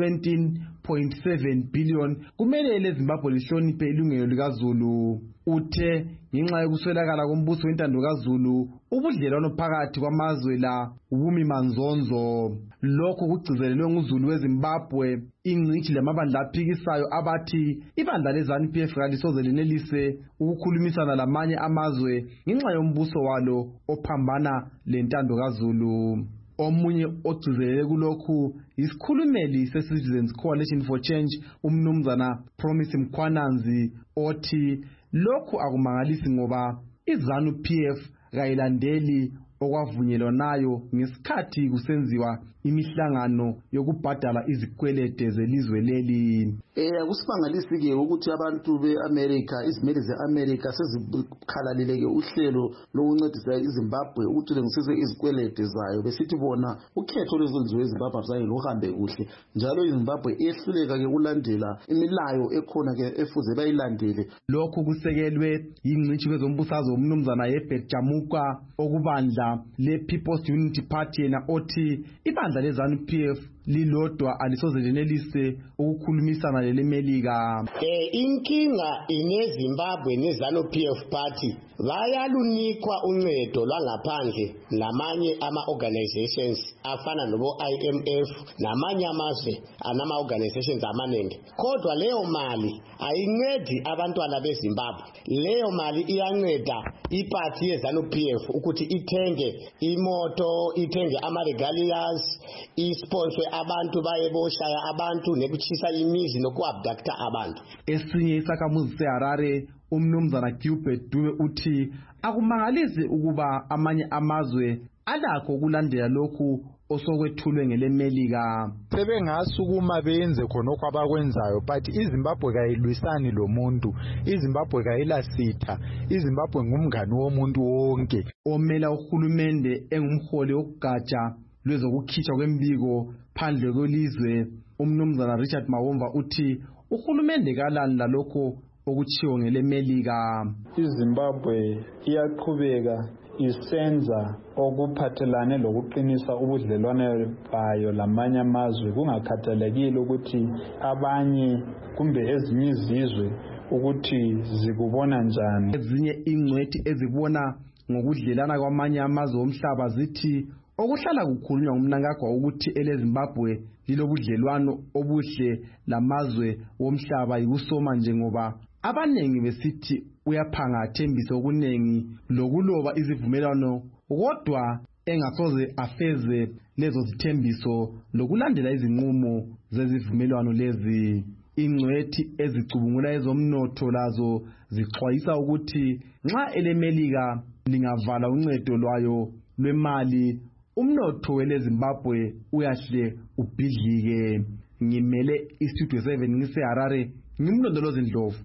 Speaker 27: 17.7 billion kumele eleZimbabwe lihloniphe ilungelo likaZulu. Uthe ngenxa yokuswelakala kombuso wentando kaZulu ubudlelwano phakathi kwamazwe la ubumi manzonzo. Lokho kugcizelelwe nguZulu weZimbabwe. Ingcitshi lamabandla aphikisayo abathi ibandla leZANU-PF kalisoze lenelise ukukhulumisana lamanye amazwe ngenxa yombuso walo ophambana lentando kaZulu. Omunye ogcizelele kulokhu isikhulumeli seCitizens Coalition for Change umnumzana Promise Mkhwananzi othi lokhu akumangalisi ngoba iZANU-PF kayilandeli okwavunyelwanayo ngesikhathi kusenziwa imihlangano yokubhadala izikwelede zelizwe leli.
Speaker 5: Akusimangalisi ke ukuthi abantu beAmerica izimeli zeAmerica sezikhalalile ke uhlelo lokuncedisa iZimbabwe ukuthi lengisise izikwelede zayo besithi bona ukhetho lwezolizwe eZimbabwe zange luhambe kuhle njalo iZimbabwe ehluleka ke kulandela imilayo ekhona ke efuze bayilandele.
Speaker 27: Lokhu kusekelwe yingcitshi kwezombusazwe umnumzana Herbert Jamuka okubandla le People's Unity Party yena othi ibandla leZANU-PF lilodwa alisoze lenelise ukukhulumisana lelemelika.
Speaker 25: Inkinga ineZimbabwe neZANU-PF party bayalunikwa uncedo lwangaphandle namanye ama-organizations afana nobo IMF namanye amazwe anama-organizations amaningi. Kodwa leyo mali ayincedi abantwana beZimbabwe. Leyo mali iyanceda iparty yeZANU-PF ukuthi ithenge imoto, ithenge ama-regalias, isponsor abantu bayeboshaya abantu nekuchisa imizi nokuabducta abantu.
Speaker 27: Esinye isakhamuzi seHarare umnumzana Gilbert Dube uthi akumangalisi ukuba amanye amazwe alakho ukulandela lokhu osokwethulwe ngelemelika.
Speaker 6: Sebengasukuma benze khonokho abakwenzayo but iZimbabwe kayilwisani lomuntu, iZimbabwe kayilasitha, iZimbabwe ngumngani womuntu wonke.
Speaker 27: Omela uhulumende engumholi wokugatsha lwezokukhitshwa kwembiko phandle kwelizwe umnumzana Richard Mawomva uthi uhulumende kalani lalokho okuchiwo ngelemelika.
Speaker 7: iZimbabwe iyaqhubeka isenza okuphathelane lokuqinisa ubudlelwane bayo lamanye amazwe kungakhathalekile ukuthi abanye kumbe ezinye izizwe ukuthi zikubona njani.
Speaker 27: Ezinye ingcwethi ezibona ngokudlelana kwamanye amazwe omhlaba zithi okuhlala kukhulunywa ngumnankagwa ukuthi eleZimbabwe lilobudlelwano obuhle lamazwe womhlaba yikusoma njengoba abanengi besithi uyaphanga athembise okunengi lokuloba izivumelwano kodwa engasoze afeze lezo zithembiso lokulandela izinqumo zezivumelwano lezi. Ingcwethi ezicubungula ezomnotho lazo zixwayisa ukuthi nxa elemelika lingavala uncedo lwayo lwemali umnotho weleZimbabwe uyahle ubhidlike. Ngimele iStudio 7 ngiseHarare ngimlondolozi Ndlovu.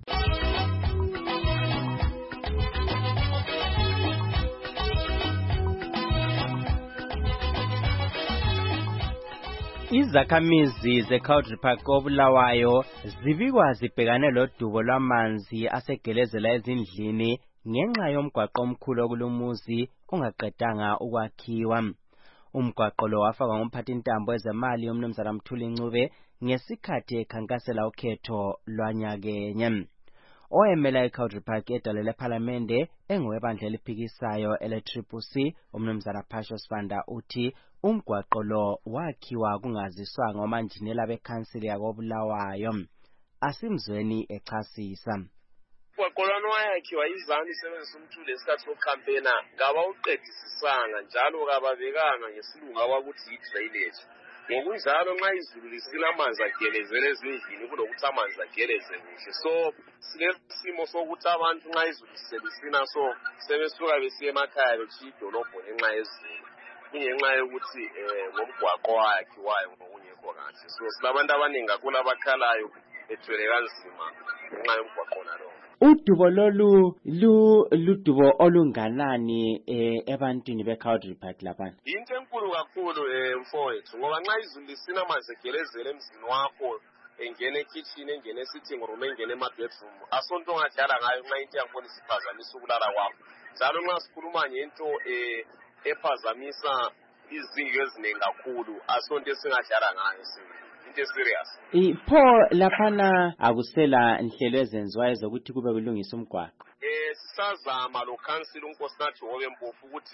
Speaker 24: Izakhamizi zeCountry Park koBulawayo zibikwa zibhekane lodubo lwamanzi asegelezela ezindlini ngenxa yomgwaqo omkhulu kulumuzi ongaqedanga ukwakhiwa. Umgwaqo lo wafakwa ngumphathintambo wezemali umnumzana Mthuli Ncube ngesikhathi ekhankasela ukhetho lwanyakenye. Oyemela iCountry Park edale lePhalamende engowebandla eliphikisayo ele-CCC umnumzana Phasho Sibanda uthi umgwaqo lo wakhiwa kungaziswa ngomanjinela bekhansili yakoBulawayo. Asimzweni echasisa.
Speaker 26: Umgwaqo lwana wayakhiwa yiZANU isebenzisa umthuli esikhathi sokucampaigna ngabawuqedisisanga njalo kababekanga ngesilungu abakuthi yi-drainage. Ngokunjalo nxa izulu lisina amanzi agelezele ezindlini kulokuthi amanzi ageleze kuhle. So silesimo sokuthi abantu nxa izulu selisina so sebesuka besiya emakhaya bechiya idolobho ngenxa yezulu. Kungenxa yokuthi ngomgwaqo wakhiwayo ngokungekho kahle. So silabantu abaningi kakhulu abakhalayo bethwele kanzima ngenxa yomgwaqo nalowo.
Speaker 24: Udubo lolu ludubo olunganani ebantwini beCountry Park lapha?
Speaker 26: Into enkulu kakhulu mfowethu ngoba nxa izulu lisina amanzi egelezele emzini wakho engene ekitchen engene esitting room engene ema-bedroom asonto ongadlala ngayo nxa into yakhona isiphazamisa ukulala kwakho. Njalo nxa sikhuluma ngento ephazamisa izindlu eziningi kakhulu asonto esingadlala ngayo into serious.
Speaker 24: Pho laphana akusela nhlelo ezenziwayo zokuthi kube kulungisa umgwaqo.
Speaker 26: Sisazama lo council uNkosinathi Hobe Mpofu ukuthi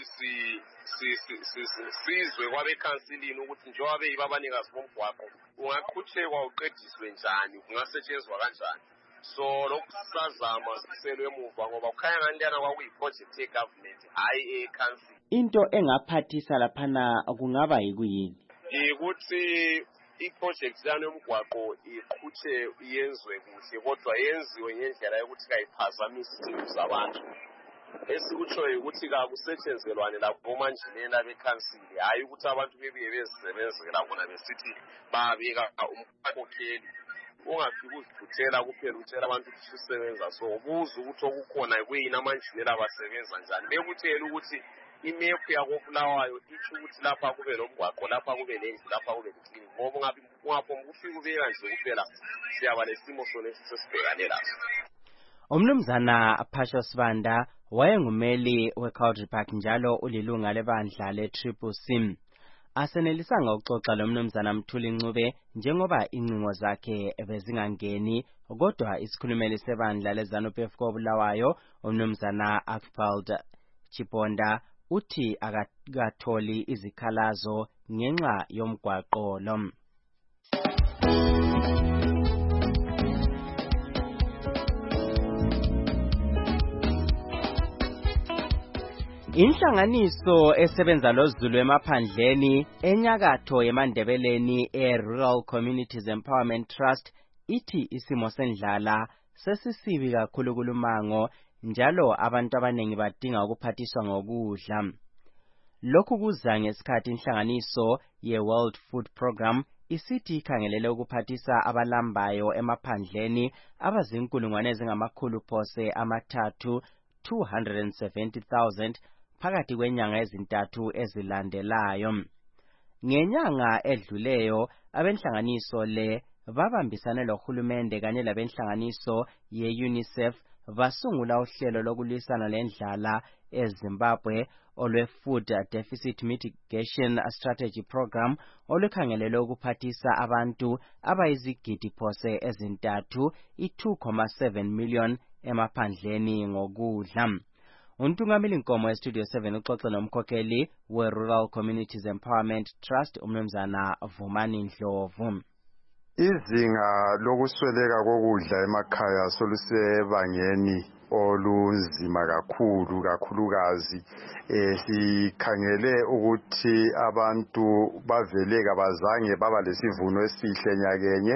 Speaker 26: sizwe kwabekhansilini ukuthi njengoba beyiba abanikazi bomgwaqo ungaqhutshekwa uqediswe njani kungasetshenziswa kanjani. So lokhu sisazama siselwe emuva ngoba kukhanya ngani lana kwakuyiproject ye-government hayi e-council.
Speaker 24: Into engaphathisa laphana kungaba yikuyini?
Speaker 26: Ukuthi iproject yano yomgwaqo iqhuthe iyenzwe kuhle kodwa yenziwe ngendlela yokuthi kayiphazamisi izindlu zabantu. Esikutshoyo ukuthi kakusetshenzelwane labomanjinela bekhansili hayi ukuthi abantu bebuye bezisebenzela bona besithi babeka umkhokheli. Ungafika uzithuthela kuphela utshela abantu ukuthi usebenza so ubuza ukuthi okukhona kuyini amanjinela abasebenza njani. Bekutshela ukuthi imephu yakoBulawayo itsho ukuthi lapha kube lomgwaqo lapha kube lendlu lapha kube leklinika ngoba ungapho ufika ubeka nje kuphela siyaba lesimo sona sesibhekane laso.
Speaker 24: Umnumzana Phasho Sibanda wayengumeli weCountry Park njalo ulilunga lebandla le-CCC. asenelisanga ukuxoxa lomnumzana Mthuli Ncube njengoba incingo zakhe bezingangeni, kodwa isikhulumeli sebandla leZANU-PF koBulawayo umnumzana Archibald Chiponda uthi akatholi izikhalazo ngenxa yomgwaqo lo. Inhlanganiso esebenza loZulu emaphandleni enyakatho yeMandebeleni Rural Communities Empowerment Trust ithi isimo sendlala sesisibi kakhulu kulumango njalo abantu abanengi badinga ukuphathiswa ngokudla. Lokhu kuza ngesikhathi inhlanganiso ye-World Food Program isithi ikhangelele ukuphathisa abalambayo emaphandleni abazinkulungwane ezingamakhulu phose amathathu 270,000 phakathi kwenyanga ezintathu ezilandelayo. Ngenyanga edluleyo abenhlanganiso le babambisane lohulumende kanye labenhlanganiso ye-UNICEF basungula uhlelo lokulwisana lendlala eZimbabwe olwe-Food Deficit Mitigation Strategy Program olukhangelele ukuphathisa abantu abayizigidi phose ezintathu i-2.7 million emaphandleni ngokudla. Untungameli Nkomo eStudio 7 uxoxe nomkhokheli we-Rural Communities Empowerment Trust umnumzana Vumani Ndlovu.
Speaker 3: Izinga lokusweleka kokudla emakhaya solusebangeni olunzima kakhulukazi. Sikhangele ukuthi abantu baveleka bazange baba lesivuno esihle nyakenye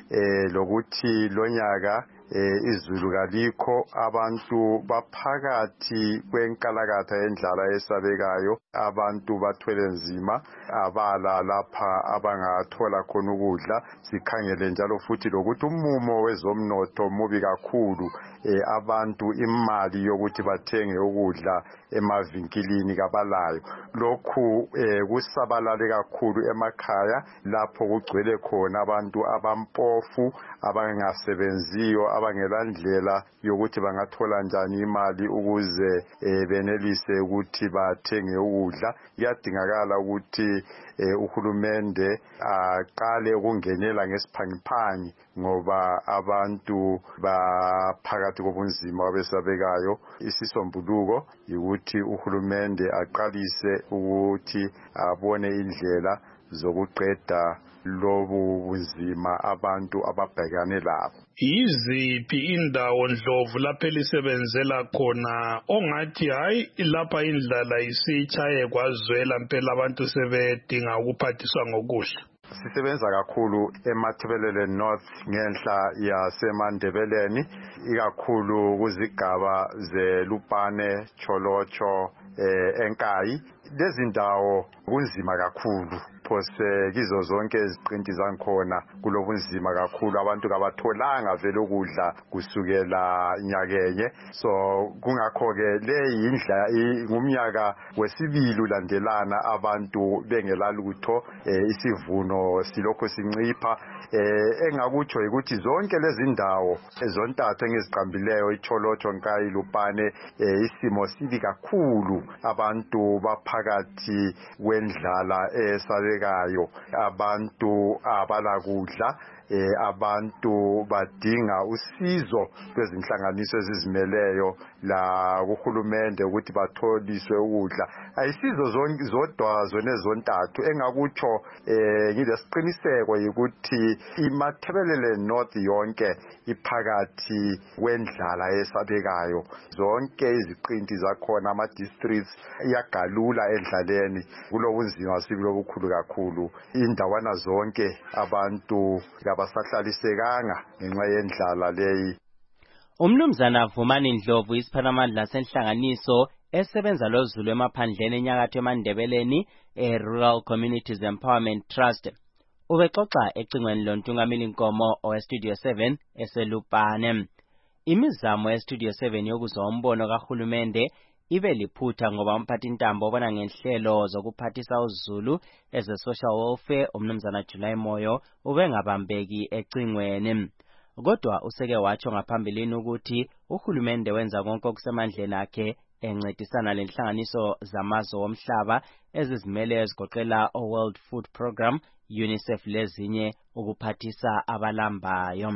Speaker 3: lokuthi lonyaka izulu kalikho, abantu baphakathi kwenkalakatha endlala esabekayo, abantu bathwele nzima, abala lapha abangathola khona ukudla. Sikhangele njalo futhi lokuthi umumo wezomnotho mubi kakhulu, abantu imali yokuthi bathenge ukudla emavinkilini kabalayo. Lokhu kusabalale kakhulu emakhaya lapho kugcwele khona abantu abampofu abangasebenziyo, abangela ndlela yokuthi bangathola njani imali ukuze benelise ukuthi bathenge ukudla. Kuyadingakala ukuthi uhulumende aqale ukungenela ngesiphangiphangi ngoba abantu baphakathi kobunzima besabekayo. Isisombuluko ukuthi uhulumende aqalise ukuthi abone indlela zokuqeda lobu bunzima abantu ababhekane labo.
Speaker 8: Yiziphi indawo Ndlovu lapho elisebenzela khona ongathi hayi lapha indlala isitshaye kwazwela impela abantu sebedinga ukuphathiswa ngokudla?
Speaker 3: Sisebenza kakhulu eMathebelele North ngenhla yaseMandebeleni, ikakhulu kuzigaba zeLupane, Cholocho, Enkayi. Lezi ndawo kunzima kakhulu phose kizo zonke iziqinti zankhona kulobunzima kakhulu. Abantu kabatholanga vele ukudla kusukela nyakenye. So kungakho ke le indla ngumnyaka wesibili ulandelana abantu bengelalutho, isivuno silokho sincipha. Engakutsho ukuthi zonke lezi ndawo zontathu engiziqambileyo, iCholocho, Nkayi, Lupane, isimo sibi kakhulu. Abantu baphakathi kwendlala esabekayo, abantu abalakudla, abantu badinga usizo lwezinhlanganiso ezizimeleyo la kuhulumende ukuthi batholiswe ukudla. Ayisizo zodwa zone zontathu. Engakutsho ngilesiqiniseko ukuthi iMathebelele North yonke iphakathi kwendlala esabekayo. Zonke iziqinti zakhona ama-districts iyagalula endlaleni, kulobunzima sibi lobukhulu kakhulu. Indawana zonke abantu abasahlalisekanga ngenxa yendlala leyi.
Speaker 24: Umnumzana Vumani Ndlovu isipharamandla senhlanganiso esebenza loZulu emaphandleni enyakatho eMandebeleni Rural Communities Empowerment Trust ubexoxa ecingweni lontungameli Nkomo oweStudio 7 eselupane. Imizamo yeStudio 7 yokuzwa umbono kahulumende ibe liphutha ngoba umphathintambo obona ngenhlelo zokuphathisa uZulu eze-social welfare umnumzana July Moyo ubengabambeki ecingweni. Kodwa useke watsho ngaphambilini ukuthi uhulumende wenza konke okusemandleni akhe encedisana lenhlanganiso zamazwe omhlaba ezizimele ezigoqela World Food Program, UNICEF lezinye ukuphathisa abalambayo.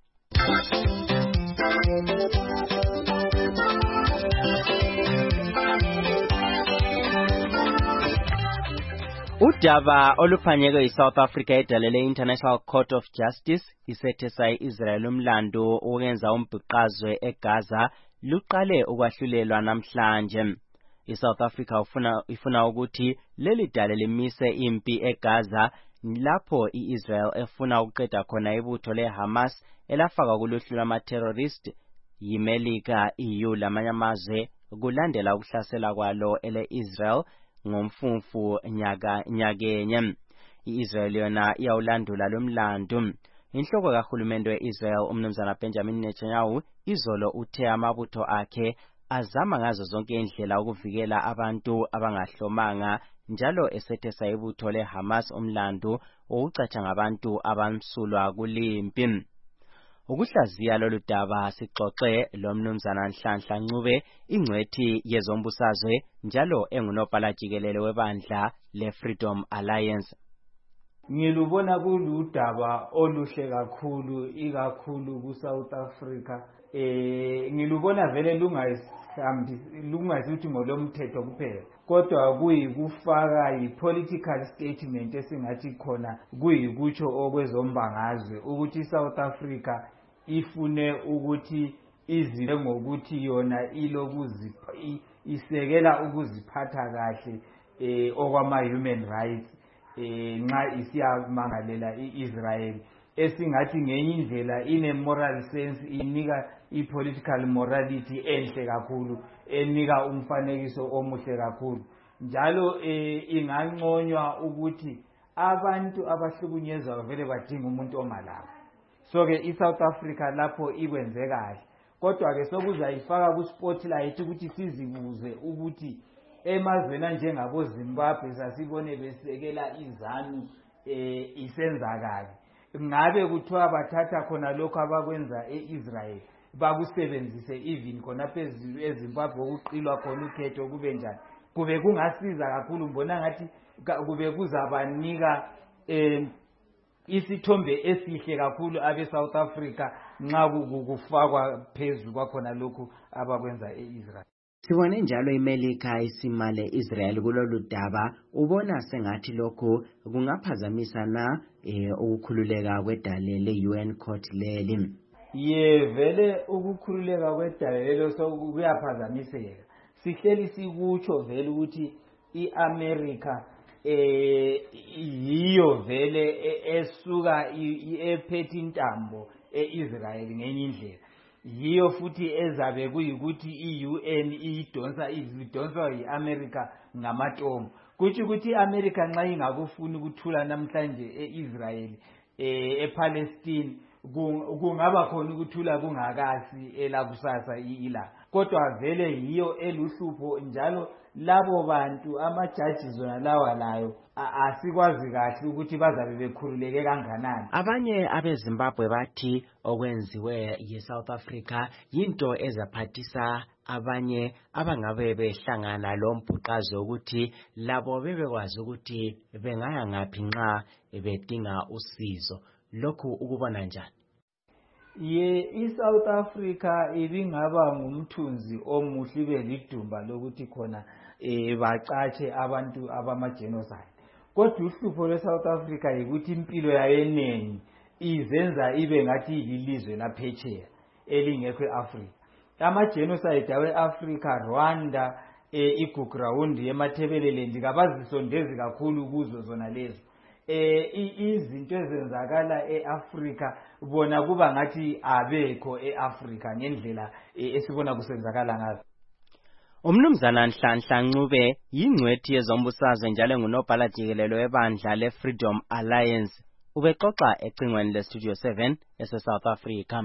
Speaker 24: Udaba oluphanyekwe yiSouth Africa edalele International Court of Justice isethesa iIsrael umlando ukwenza umbhiqazwe eGaza luqale ukwahlulelwa namhlanje. ISouth Africa ifuna ukuthi leli dale limise impi eGaza lapho iIsrael efuna ukuqeda khona ibutho leHamas elafaka kuluhlu lama-terrorist yiMelika, EU lamanye amazwe kulandela ukuhlasela kwalo ele-Israel ngomfumfu nyakenye. iIsrael yona iyawulandula lomlando. Inhloko kahulumende weIsrael umnumzana Benjamin Netanyahu izolo uthe amabutho akhe azama ngazo zonke indlela ukuvikela abantu abangahlomanga njalo esethesa ibutho leHamas umlando ukucatsha ngabantu abamsulwa kulimpi. Ukuhlaziya lolu daba sixoxe lomnumzana Nhlanhla Ncube ingcwethi yezombusazwe njalo engunobhala jikelele webandla leFreedom Alliance.
Speaker 2: Ngilubona kuludaba oluhle kakhulu ikakhulu kuSouth Africa. Ngilubona vele lungayisithi ngolomthetho kuphela kodwa kuyikufaka ipolitical statement esingathi khona kuyikutsho okwezombangazwe ukuthi iSouth Africa ifune ukuthi izibe ngokuthi yona isekela ukuziphatha kahle okwama human rights nxa isiyamangalela iIsrael esingathi ngenye indlela ine moral sense inika ipolitical morality enhle kakhulu enika umfanekiso omuhle kakhulu njalo inganconywa ukuthi abantu abahlukunyezwa vele badinga umuntu ongalapha. So ke iSouth Africa lapho ikwenze kahle kodwa ke sokuzayifaka ku spotlight ukuthi sizibuze ukuthi emazweni njengabo Zimbabwe sasibone besekela iZanu isenzakala ngabe kuthiwa bathatha khona lokho abakwenza eIsrael bakusebenzise even khona phezulu eZimbabwe ukuqilwa khona ukhetho kube njani kube kungasiza kakhulu mbona ngathi kube kuzabanika isithombe esihle kakhulu abe South Africa nxa kufakwa phezulu kwakhona lokho abakwenza eIsrael.
Speaker 24: Sibone njalo iMelika isimale Israel kulolu daba ubona sengathi lokho kungaphazamisa na ukukhululeka kwedale leUN Court leli.
Speaker 2: Vele ukukhululeka kwedale lelo kuyaphazamiseka. Sihleli sikutsho vele ukuthi iAmerica yiyo vele esuka ephethe intambo eIsrael ngenye indlela. Yiyo futhi ezabe kuyikuthi iUN idonswa yiAmerica ngamatomo. Kuthi ukuthi iAmerica nxa ingakufuni ukuthula namhlanje eIsrael ePalestine kungaba khona ukuthula kungakasi elakusasa ila. Kodwa vele yiyo eluhlupho njalo labo bantu amajaji zona lawa layo asikwazi kahle ukuthi bazabe bekhululeke kanganani.
Speaker 24: Abanye abeZimbabwe bathi okwenziwe yiSouth Africa yinto ezaphathisa abanye abangabe behlangana lo mbhuqazwe ukuthi labo bebekwazi ukuthi bengaya ngaphi nxa bedinga usizo. Lokhu ukubona njani?
Speaker 2: iSouth Africa ibingaba ngumthunzi omuhle belidumba lokuthi khona bacatshe abantu abamagenocide. Kodwa uhlupho lweSouth Africa yikuthi impilo yayenengi izenza ibe ngathi lilizwe laphetsheya elingekho eAfrica. Amagenocide aweAfrica, Rwanda, iGugraund yeMathebeleland kabazisondezi kakhulu kuzo zona lezo. Izinto ezenzakala eAfrica bona kuba ngathi abekho eAfrica ngendlela esibona kusenzakala ngazo.
Speaker 24: Umnumzana Nhlanhla Ncube yingcwethi yezombusazwe njalo ngunobhala jikelele webandla leFreedom Alliance. Ubexoxa ecingweni leStudio 7 eseSouth Africa.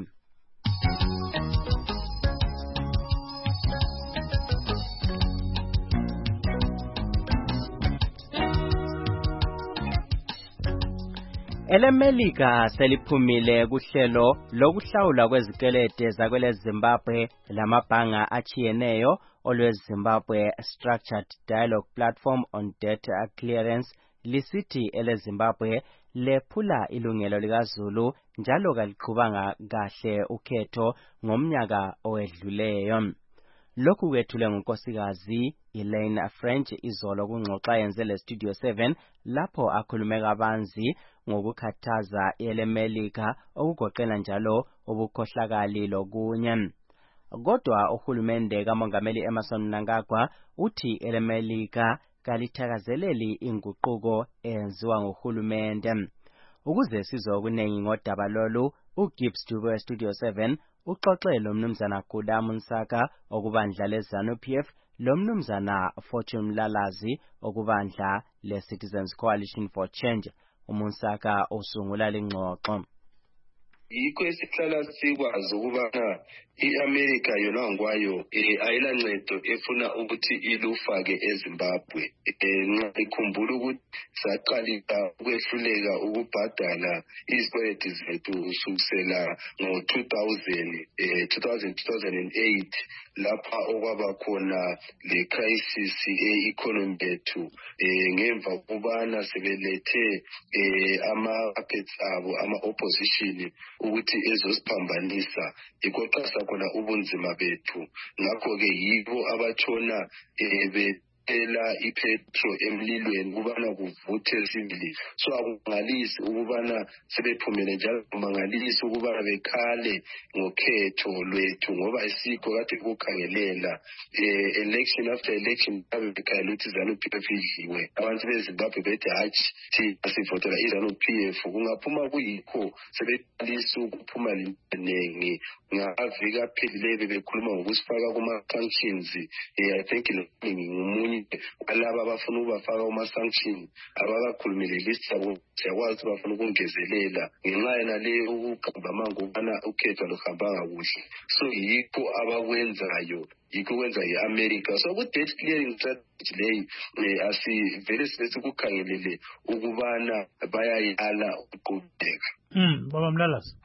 Speaker 24: Elemelika seliphumile kuhlelo lokuhlawula kwezikwelede zakwele Zimbabwe lamabhanga achiyeneyo olweZimbabwe Structured Dialogue Platform on Debt Clearance lisithi eleZimbabwe lephula ilungelo likaZulu njalo kaliqhubanga kahle ukhetho ngomnyaka owedluleyo. Lokhu kwethule ngunkosikazi Elaine French izolo kungxoxa yenze le Studio 7 lapho akhulume kabanzi ngokukhathaza elemelika okugoqela njalo ubukhohlakali lokunye. Kodwa uhulumende kaMongameli Emmerson Mnangagwa uthi elemelika kalithakazeleli inguquko eyenziwa nguhulumende. Ukuze sizokunengi ngodaba lolu, uGibbs Dube Studio 7 uxoxe lo mnumzana Guda Munsaka okubandla leZANU-PF lo mnumzana Fortune Mlalazi okubandla leCitizens Coalition for Change. Umunsaka usungula lengxoxo.
Speaker 10: Yikho esihlala sikwazi ukubana iAmerica yona ngwayo ayilancedo efuna ukuthi ilufake eZimbabwe. Nxa ikhumbula ukuthi saqalisa ukwehluleka ukubhadala izikweleti zethu kusukela ngo-2008 lapha okwaba khona le crisis e-economy yethu ngemva kokubana sebelethe ama-puppets abo ama-opposition ukuthi ezosiphambanisa ikoqasa khona ubunzima bethu. Ngakho-ke yibo abatshona ela ipetro emlilweni ukubana kuvuthe sibili. So akungalisi ukubana sebephumele njalo mangalisi ukubana bekhale ngokhetho lwethu ngoba isikho kade kukhangelela election after election abekhala ukuthi ZANU-PF idliwe. Abantu beZimbabwe bethi hatshi thina sivotela iZANU-PF kungaphuma kuyikho sebeqalisa ukuphuma linengi ngaviki aphelileyo bebekhuluma ngokusifaka kuma-sanctions. I think ngumunye alaba abafuna ukubafaka kuma-sanction abakakhulumile list yabo siyakwazi bafuna ukungezelela ngenxa yenaleyo ukugamba manga ukubana ukhetho luhambanga kuhle. So yikho abakwenzayo yikho kwenza i-America. So ku-debt clearing strategy leyi asivele sesikukhangelele ukubana bayayala ukuqhubeka.
Speaker 11: Baba Mlalazi.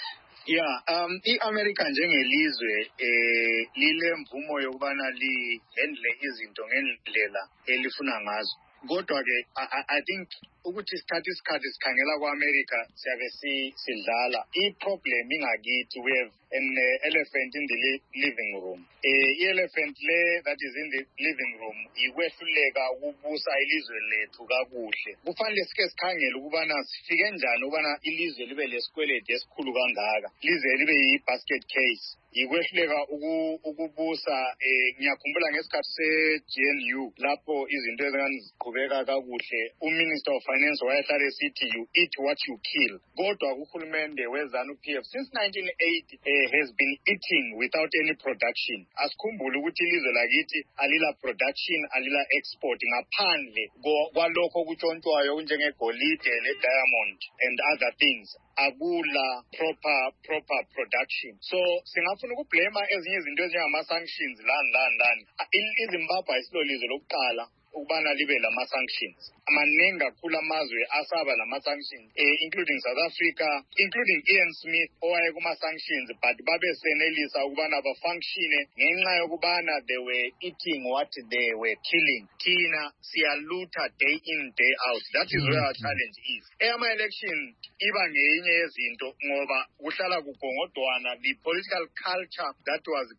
Speaker 12: I-America njengelizwe lile mvumo yokubana lihandle izinto ngendlela elifuna ngazo. Kodwa-ke I think ukuthi sithathe isikhathi sikhangela kwa-America siyabe sidlala. I-problem ingakithi, we have an elephant in the living room. I-elephant le that is in the living room ikwehluleka ukubusa ilizwe lethu kakuhle. Kufanele sike sikhangele ukubana sifike njani ukubana ilizwe libe lesikweleti esikhulu kangaka, lize libe yi-basket case. Ikwehluleka ukubusa. Ngiyakhumbula ngesikhathi se-GNU lapho izinto ezingani ziqhubeka kakuhle, uMinister of Finance wayehlala esithi you eat what you kill. Kodwa uhulumende weZANU-PF since 1980 has been eating without any production. Asikhumbule ukuthi ilizwe lakithi alila production alila export ngaphandle kwalokho kutshontshwayo njengegolide le-diamond and other things. Akula proper production. So singafuna ukublema ezinye izinto ezinjengama-sanctions lani. iZimbabwe ayisilolizwe lokuqala ukubana libe lama-sanctions. Maningi kakhulu amazwe asaba lama-sanctions, including South Africa, including Ian Smith owaye kuma-sanctions, but babe senelisa ukubana bafunctione ngenxa yokubana they were eating what they were killing. Thina siyaluta day in day out. That is where our challenge is. Ama-election iba ngenye yezinto ngoba kuhlala kugongodwana. The political culture that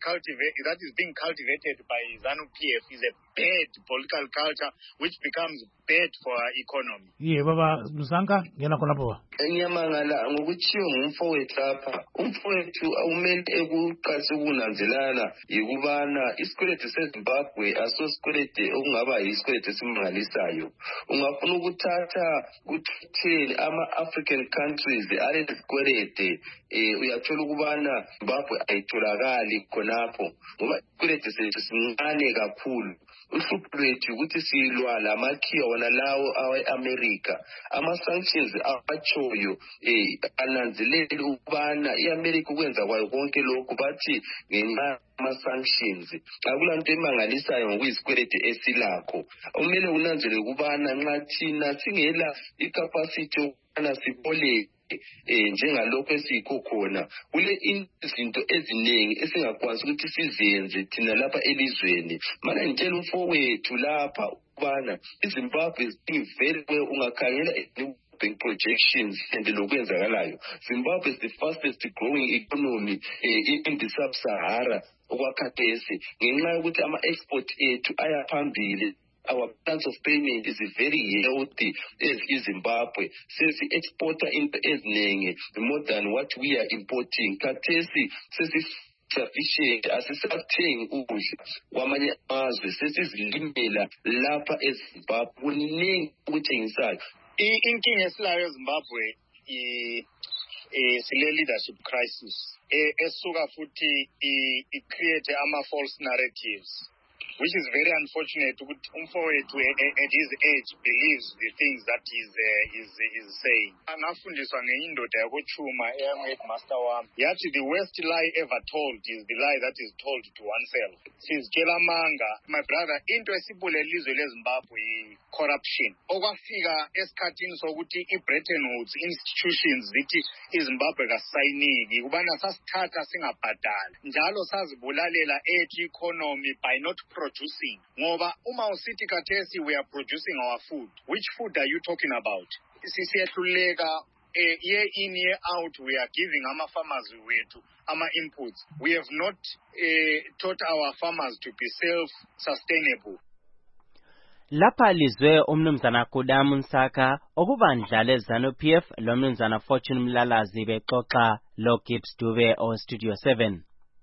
Speaker 12: is being cultivated by ZANU-PF is a bad political culture which becomes bad for our economy.
Speaker 11: Baba Musanka ngena khona baba.
Speaker 10: Ngiyamangala ngokuchiyo ngumfowethu lapha. Umfowethu awumele ekuqasa ukunanzelana yikubana isikweleti seZimbabwe asosikweleti okungaba yisikweleti esimangalisayo. Ungafuna ukuthatha kuthini ama-African countries alesikweleti uyathola ukubana Zimbabwe ayitholakali khonapho ngoba isikweleti sethu sincane kakhulu. uhlupho lwethu ukuthi silwa lamakhiwa wona lawo awe-America. Ama-sanctions abatshoyo ananzelele ukubana i-America ukwenza kwayo konke lokhu bathi ngenxa ama-sanctions. Akulanto emangalisayo ngokuyisikweleti esilakho. Kumele unanzelele ukubana nxa thina singela icapacity yokubana siboleke njengalokho esikho khona kule izinto eziningi esingakwazi ukuthi sizenze thina lapha elizweni. Mana ngitshela umfowethu lapha ukubana iZimbabwe is doing very well. Ungakhangela bank projections and lokwenzakalayo. Zimbabwe is the fastest growing economy in the sub-Sahara okwakhathesi ngenxa yokuthi ama-export ethu ayaphambili. Our plans of payment is very healthy as iZimbabwe. Sesi exporter into eziningi more than what we are importing. Kathesi sesi sufficient asisathengi ukudla kwamanye amazwe sesizilimela lapha eZimbabwe. Kuningi ukuthengisayo.
Speaker 12: Inkinga esilayo eZimbabwe sile leadership crisis esuka futhi create ama-false narratives, which is very unfortunate. Umfowethu at his age believes the things that is saying. Ngafundiswa ngendoda yakochuma headmaster wami yathi the worst lie ever told is the lie that is told to oneself. Sizitshela manga, my brother, into esibule elizwe leZimbabwe corruption. Okwafika esikhathini sokuthi i-Bretton Woods institutions zithi iZimbabwe kasayiniki kubana sasithatha singabhadali njalo sazibulalela economy by not producing. Ngoba uma usithi kathesi we are producing our food, which food are you talking about? Siyahluleka year in year out we are giving our farmers wethu ama inputs. We have not taught our farmers to be self-sustainable.
Speaker 24: Lapha lizwe umnumzana Kudamu Nsaka okubandla leZANU-PF lo mnumzana Fortune Mlalazi bexoxa lo Gibbs Dube o Studio 7.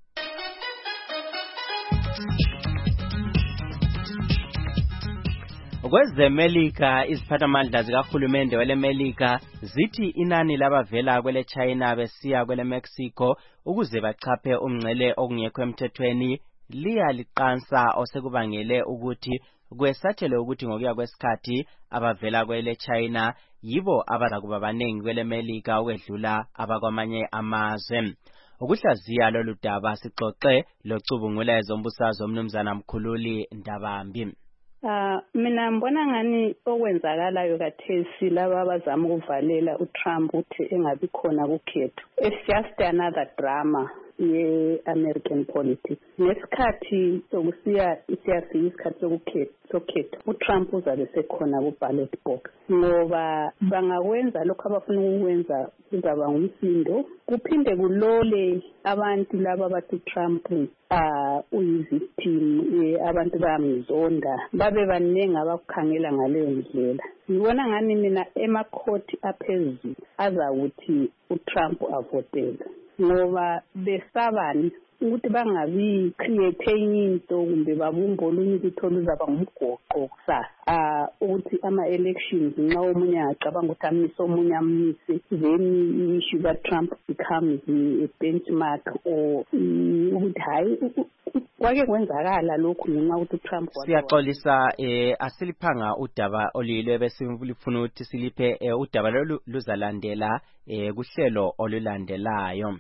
Speaker 24: KwezeMelika iziphathamandla zikahulumende weleMelika zithi inani labavela kwele China besiya kwele Mexico ukuze bachaphe umngcele okungekho emthethweni liyaliqansa osekubangele ukuthi kwesathele ukuthi ngokuya kwesikhathi abavela kwele China yibo abazakuba baningi kwele Melika ukwedlula abakwamanye amazwe. Ukuhlaziya lolu daba sixoxe locubungula ezombusazwe umnumzana Mkhululi Ndabambi.
Speaker 13: Mina mbona ngani okwenzakalayo kathesi laba abazama ukuvalela uTrump uthi engabi khona kukhetho. It's just another drama ye-American politics. Nesikhathi sokusiya isiyafika isikhathi sokhetho uTrump uzabe sekhona ku-ballot box ngoba bangakwenza lokho abafuna ukukwenza kuzaba ngumsindo kuphinde kulole abantu laba bathi Trump uyivictim abantu bayamzonda babe baningi abakukhangela ngaleyo ndlela. Ngibona ngani mina emakhoti aphezulu azakuthi uTrump avotele ngoba besabani ukuthi bangabi create into kumbe babumba olunye ukuthi oluzaba ngumgoqo kusasa ukuthi ama-elections nxa omunye acabanga ukuthi amise omunye amise then issue kaTrump becomes a benchmark or ukuthi hayi kwake kwenzakala lokhu ngenxa ukuthi uTrump
Speaker 24: siyaxolisa asiliphanga udaba oluyilo besimfuna ukuthi siliphe udaba lolu luzalandela kuhlelo olulandelayo.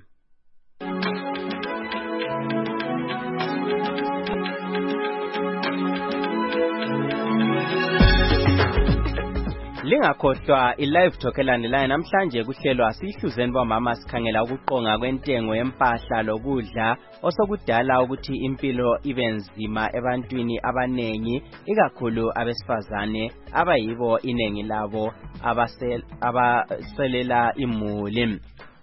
Speaker 24: Lingakhohlwa ilive talk elandelayo namhlanje kuhlelo asihluzeni bomama sikhangela ukuqonga kwentengo yempahla lokudla osokudala ukuthi impilo ibe nzima ebantwini abanengi ikakhulu abesifazane abayibo inengi labo abaselela imuli.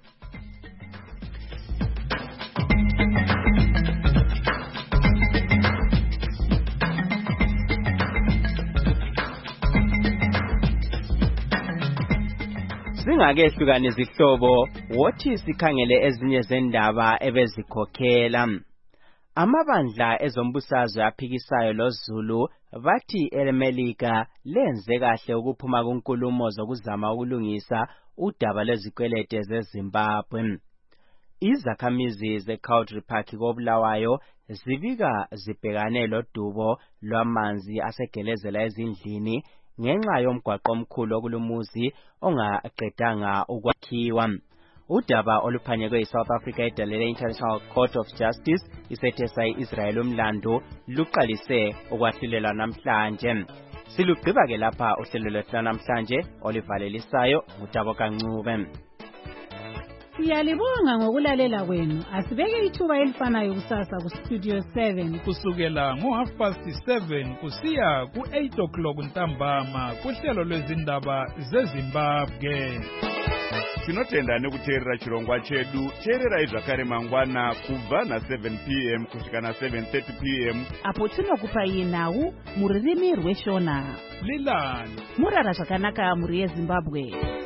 Speaker 24: Singakehluka nezihlobo wothi sikhangele ezinye zendaba ebezikhokhela. Amabandla ezombusazwe aphikisayo loZulu bathi eMelika lenze kahle ukuphuma kunkulumo zokuzama ukulungisa udaba lwezikwelete zeZimbabwe. Izakhamizi ze-Country Park koBulawayo zivika zibhekane lodubo lwamanzi asegelezela ezindlini ngenxa yomgwaqo omkhulu okulumuzi ongaqedanga ukwakhiwa. Udaba oluphanyekwe yiSouth Africa edalele International Court of Justice isethesa i-Israel umlando luqalise ukwahlulela namhlanje. Silugqiba ke lapha uhlelo lwethu namhlanje olivalelisayo ngutabo kaNcube.
Speaker 23: Siyalibonga ngokulalela kwenu. Asibeke ithuba elifanayo kusasa ku Studio 7
Speaker 11: kusukela ngo7:30 kusiya ku8:00 ntambama kuhlelo lwezindaba zeZimbabwe.
Speaker 1: Tinotenda nekuteerera chirongwa chedu. Teerera zvakare mangwana kubva na7 p.m. kusvika na7:30 p.m.
Speaker 23: apo tinokupa nhau muririmi rweshona.
Speaker 11: Lilani
Speaker 23: Murara zvakanaka muri yeZimbabwe.